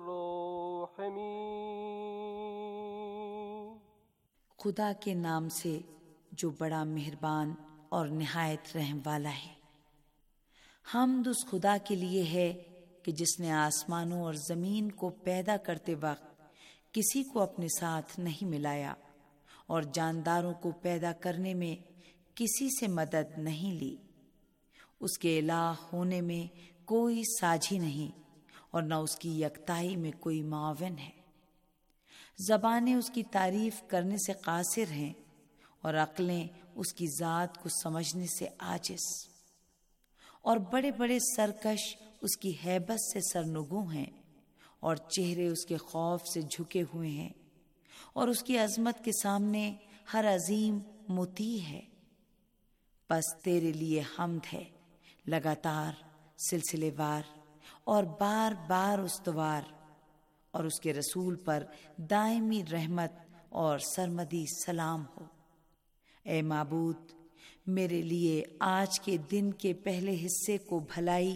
राहिमीन। खुदा के नाम से जो बड़ा मेहरबान और निहायत रहम वाला है। हम्द उस खुदा के लिए है कि जिसने आसमानों और ज़मीन को पैदा करते वक्त किसी को अपने साथ नहीं मिलाया और जानदारों को पैदा करने में किसी से मदद नहीं ली। उसके इलाह होने में कोई साझी नहीं और न उसकी यकताई में कोई माविन है। ज़बानें उसकी तारीफ करने से कासिर हैं और अक्लें उसकी ज़ात को समझने से आजिज़। और बड़े बड़े सरकश उसकी हैबत से सरनुगू हैं और चेहरे उसके खौफ से झुके हुए हैं और उसकी अजमत के सामने हर अजीम मुती है। बस तेरे लिए हम्द है, लगातार, सिलसिलेवार और बार बार उस्तवार, और उसके रसूल पर दायमी रहमत اور سرمدی سلام ہو۔ اے معبود، میرے لیے آج کے دن کے پہلے حصے کو بھلائی،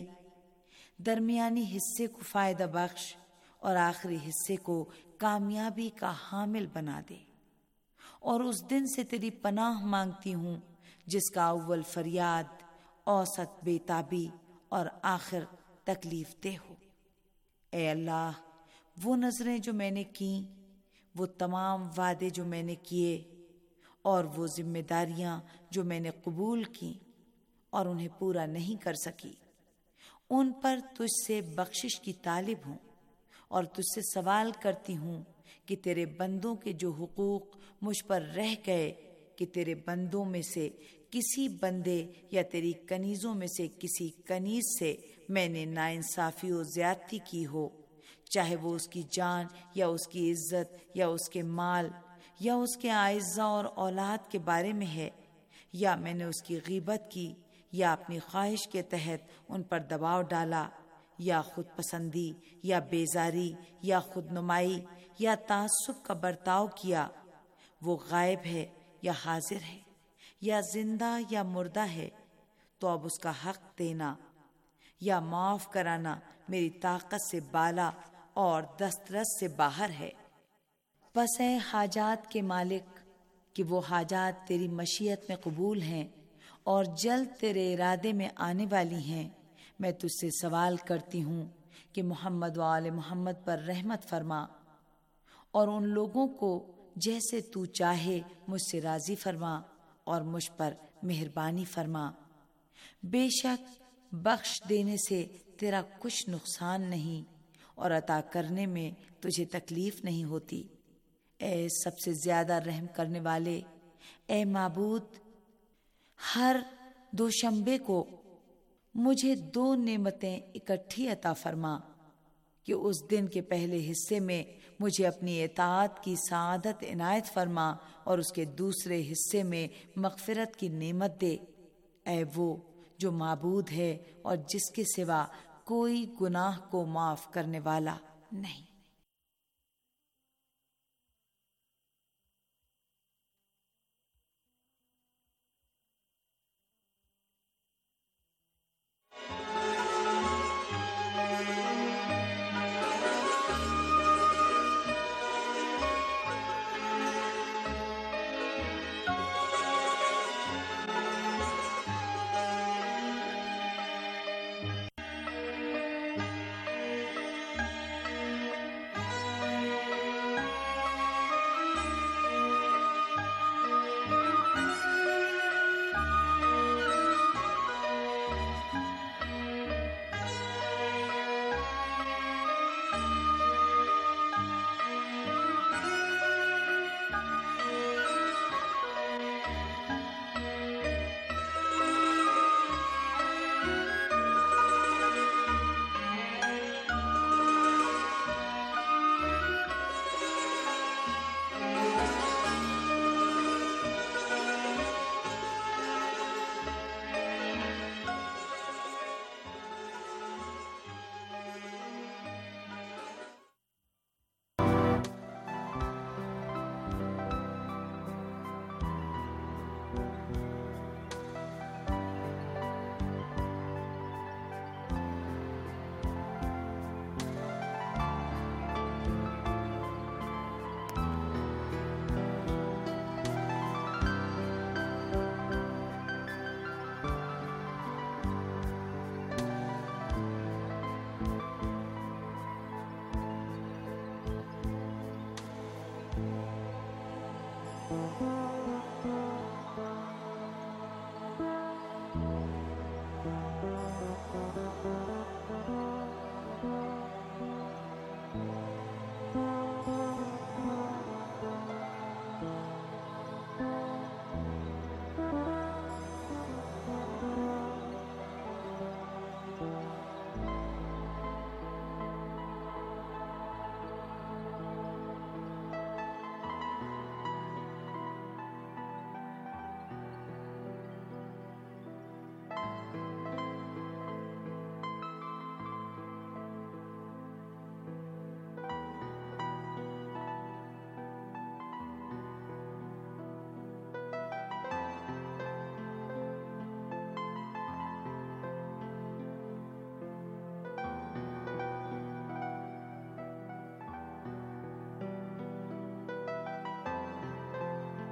درمیانی حصے کو فائدہ بخش اور آخری حصے کو کامیابی کا حامل بنا دے۔ اور اس دن سے تیری پناہ مانگتی ہوں جس کا اول فریاد، اوسط بے تابی اور آخر تکلیف دہ ہو۔ اے اللہ، وہ نظریں جو میں نے کیں، وہ تمام وعدے جو میں نے کیے اور وہ ذمہ داریاں جو میں نے قبول کیں اور انہیں پورا نہیں کر سکی، ان پر تجھ سے بخشش کی طالب ہوں اور تجھ سے سوال کرتی ہوں کہ تیرے بندوں کے جو حقوق مجھ پر رہ گئے، کہ تیرے بندوں میں سے کسی بندے یا تیری کنیزوں میں سے کسی کنیز سے میں نے ناانصافی و زیادتی کی ہو، چاہے وہ اس کی جان یا اس کی عزت یا اس کے مال یا اس کے اعزاء اور اولاد کے بارے میں ہے، یا میں نے اس کی غیبت کی یا اپنی خواہش کے تحت ان پر دباؤ ڈالا، یا خود پسندی یا بیزاری یا خود نمائی یا تعصب کا برتاؤ کیا، وہ غائب ہے یا حاضر ہے یا زندہ یا مردہ ہے، تو اب اس کا حق دینا یا معاف کرانا میری طاقت سے بالا اور دسترس سے باہر ہے۔ پس اے حاجات کے مالک، کہ وہ حاجات تیری مشیت میں قبول ہیں اور جلد تیرے ارادے میں آنے والی ہیں، میں تجھ سے سوال کرتی ہوں کہ محمد و آل محمد پر رحمت فرما اور ان لوگوں کو جیسے تو چاہے مجھ سے راضی فرما اور مجھ پر مہربانی فرما۔ بے شک بخش دینے سے تیرا کچھ نقصان نہیں اور عطا کرنے میں تجھے تکلیف نہیں ہوتی۔ اے سب سے زیادہ رحم کرنے والے، اے معبود، ہر دوشنبے کو مجھے 2 نعمتیں اکٹھی عطا فرما، کہ اس دن کے پہلے حصے میں مجھے اپنی اطاعت کی سعادت عنایت فرما اور اس کے دوسرے حصے میں مغفرت کی نعمت دے۔ اے وہ جو معبود ہے اور جس کے سوا کوئی گناہ کو معاف کرنے والا نہیں۔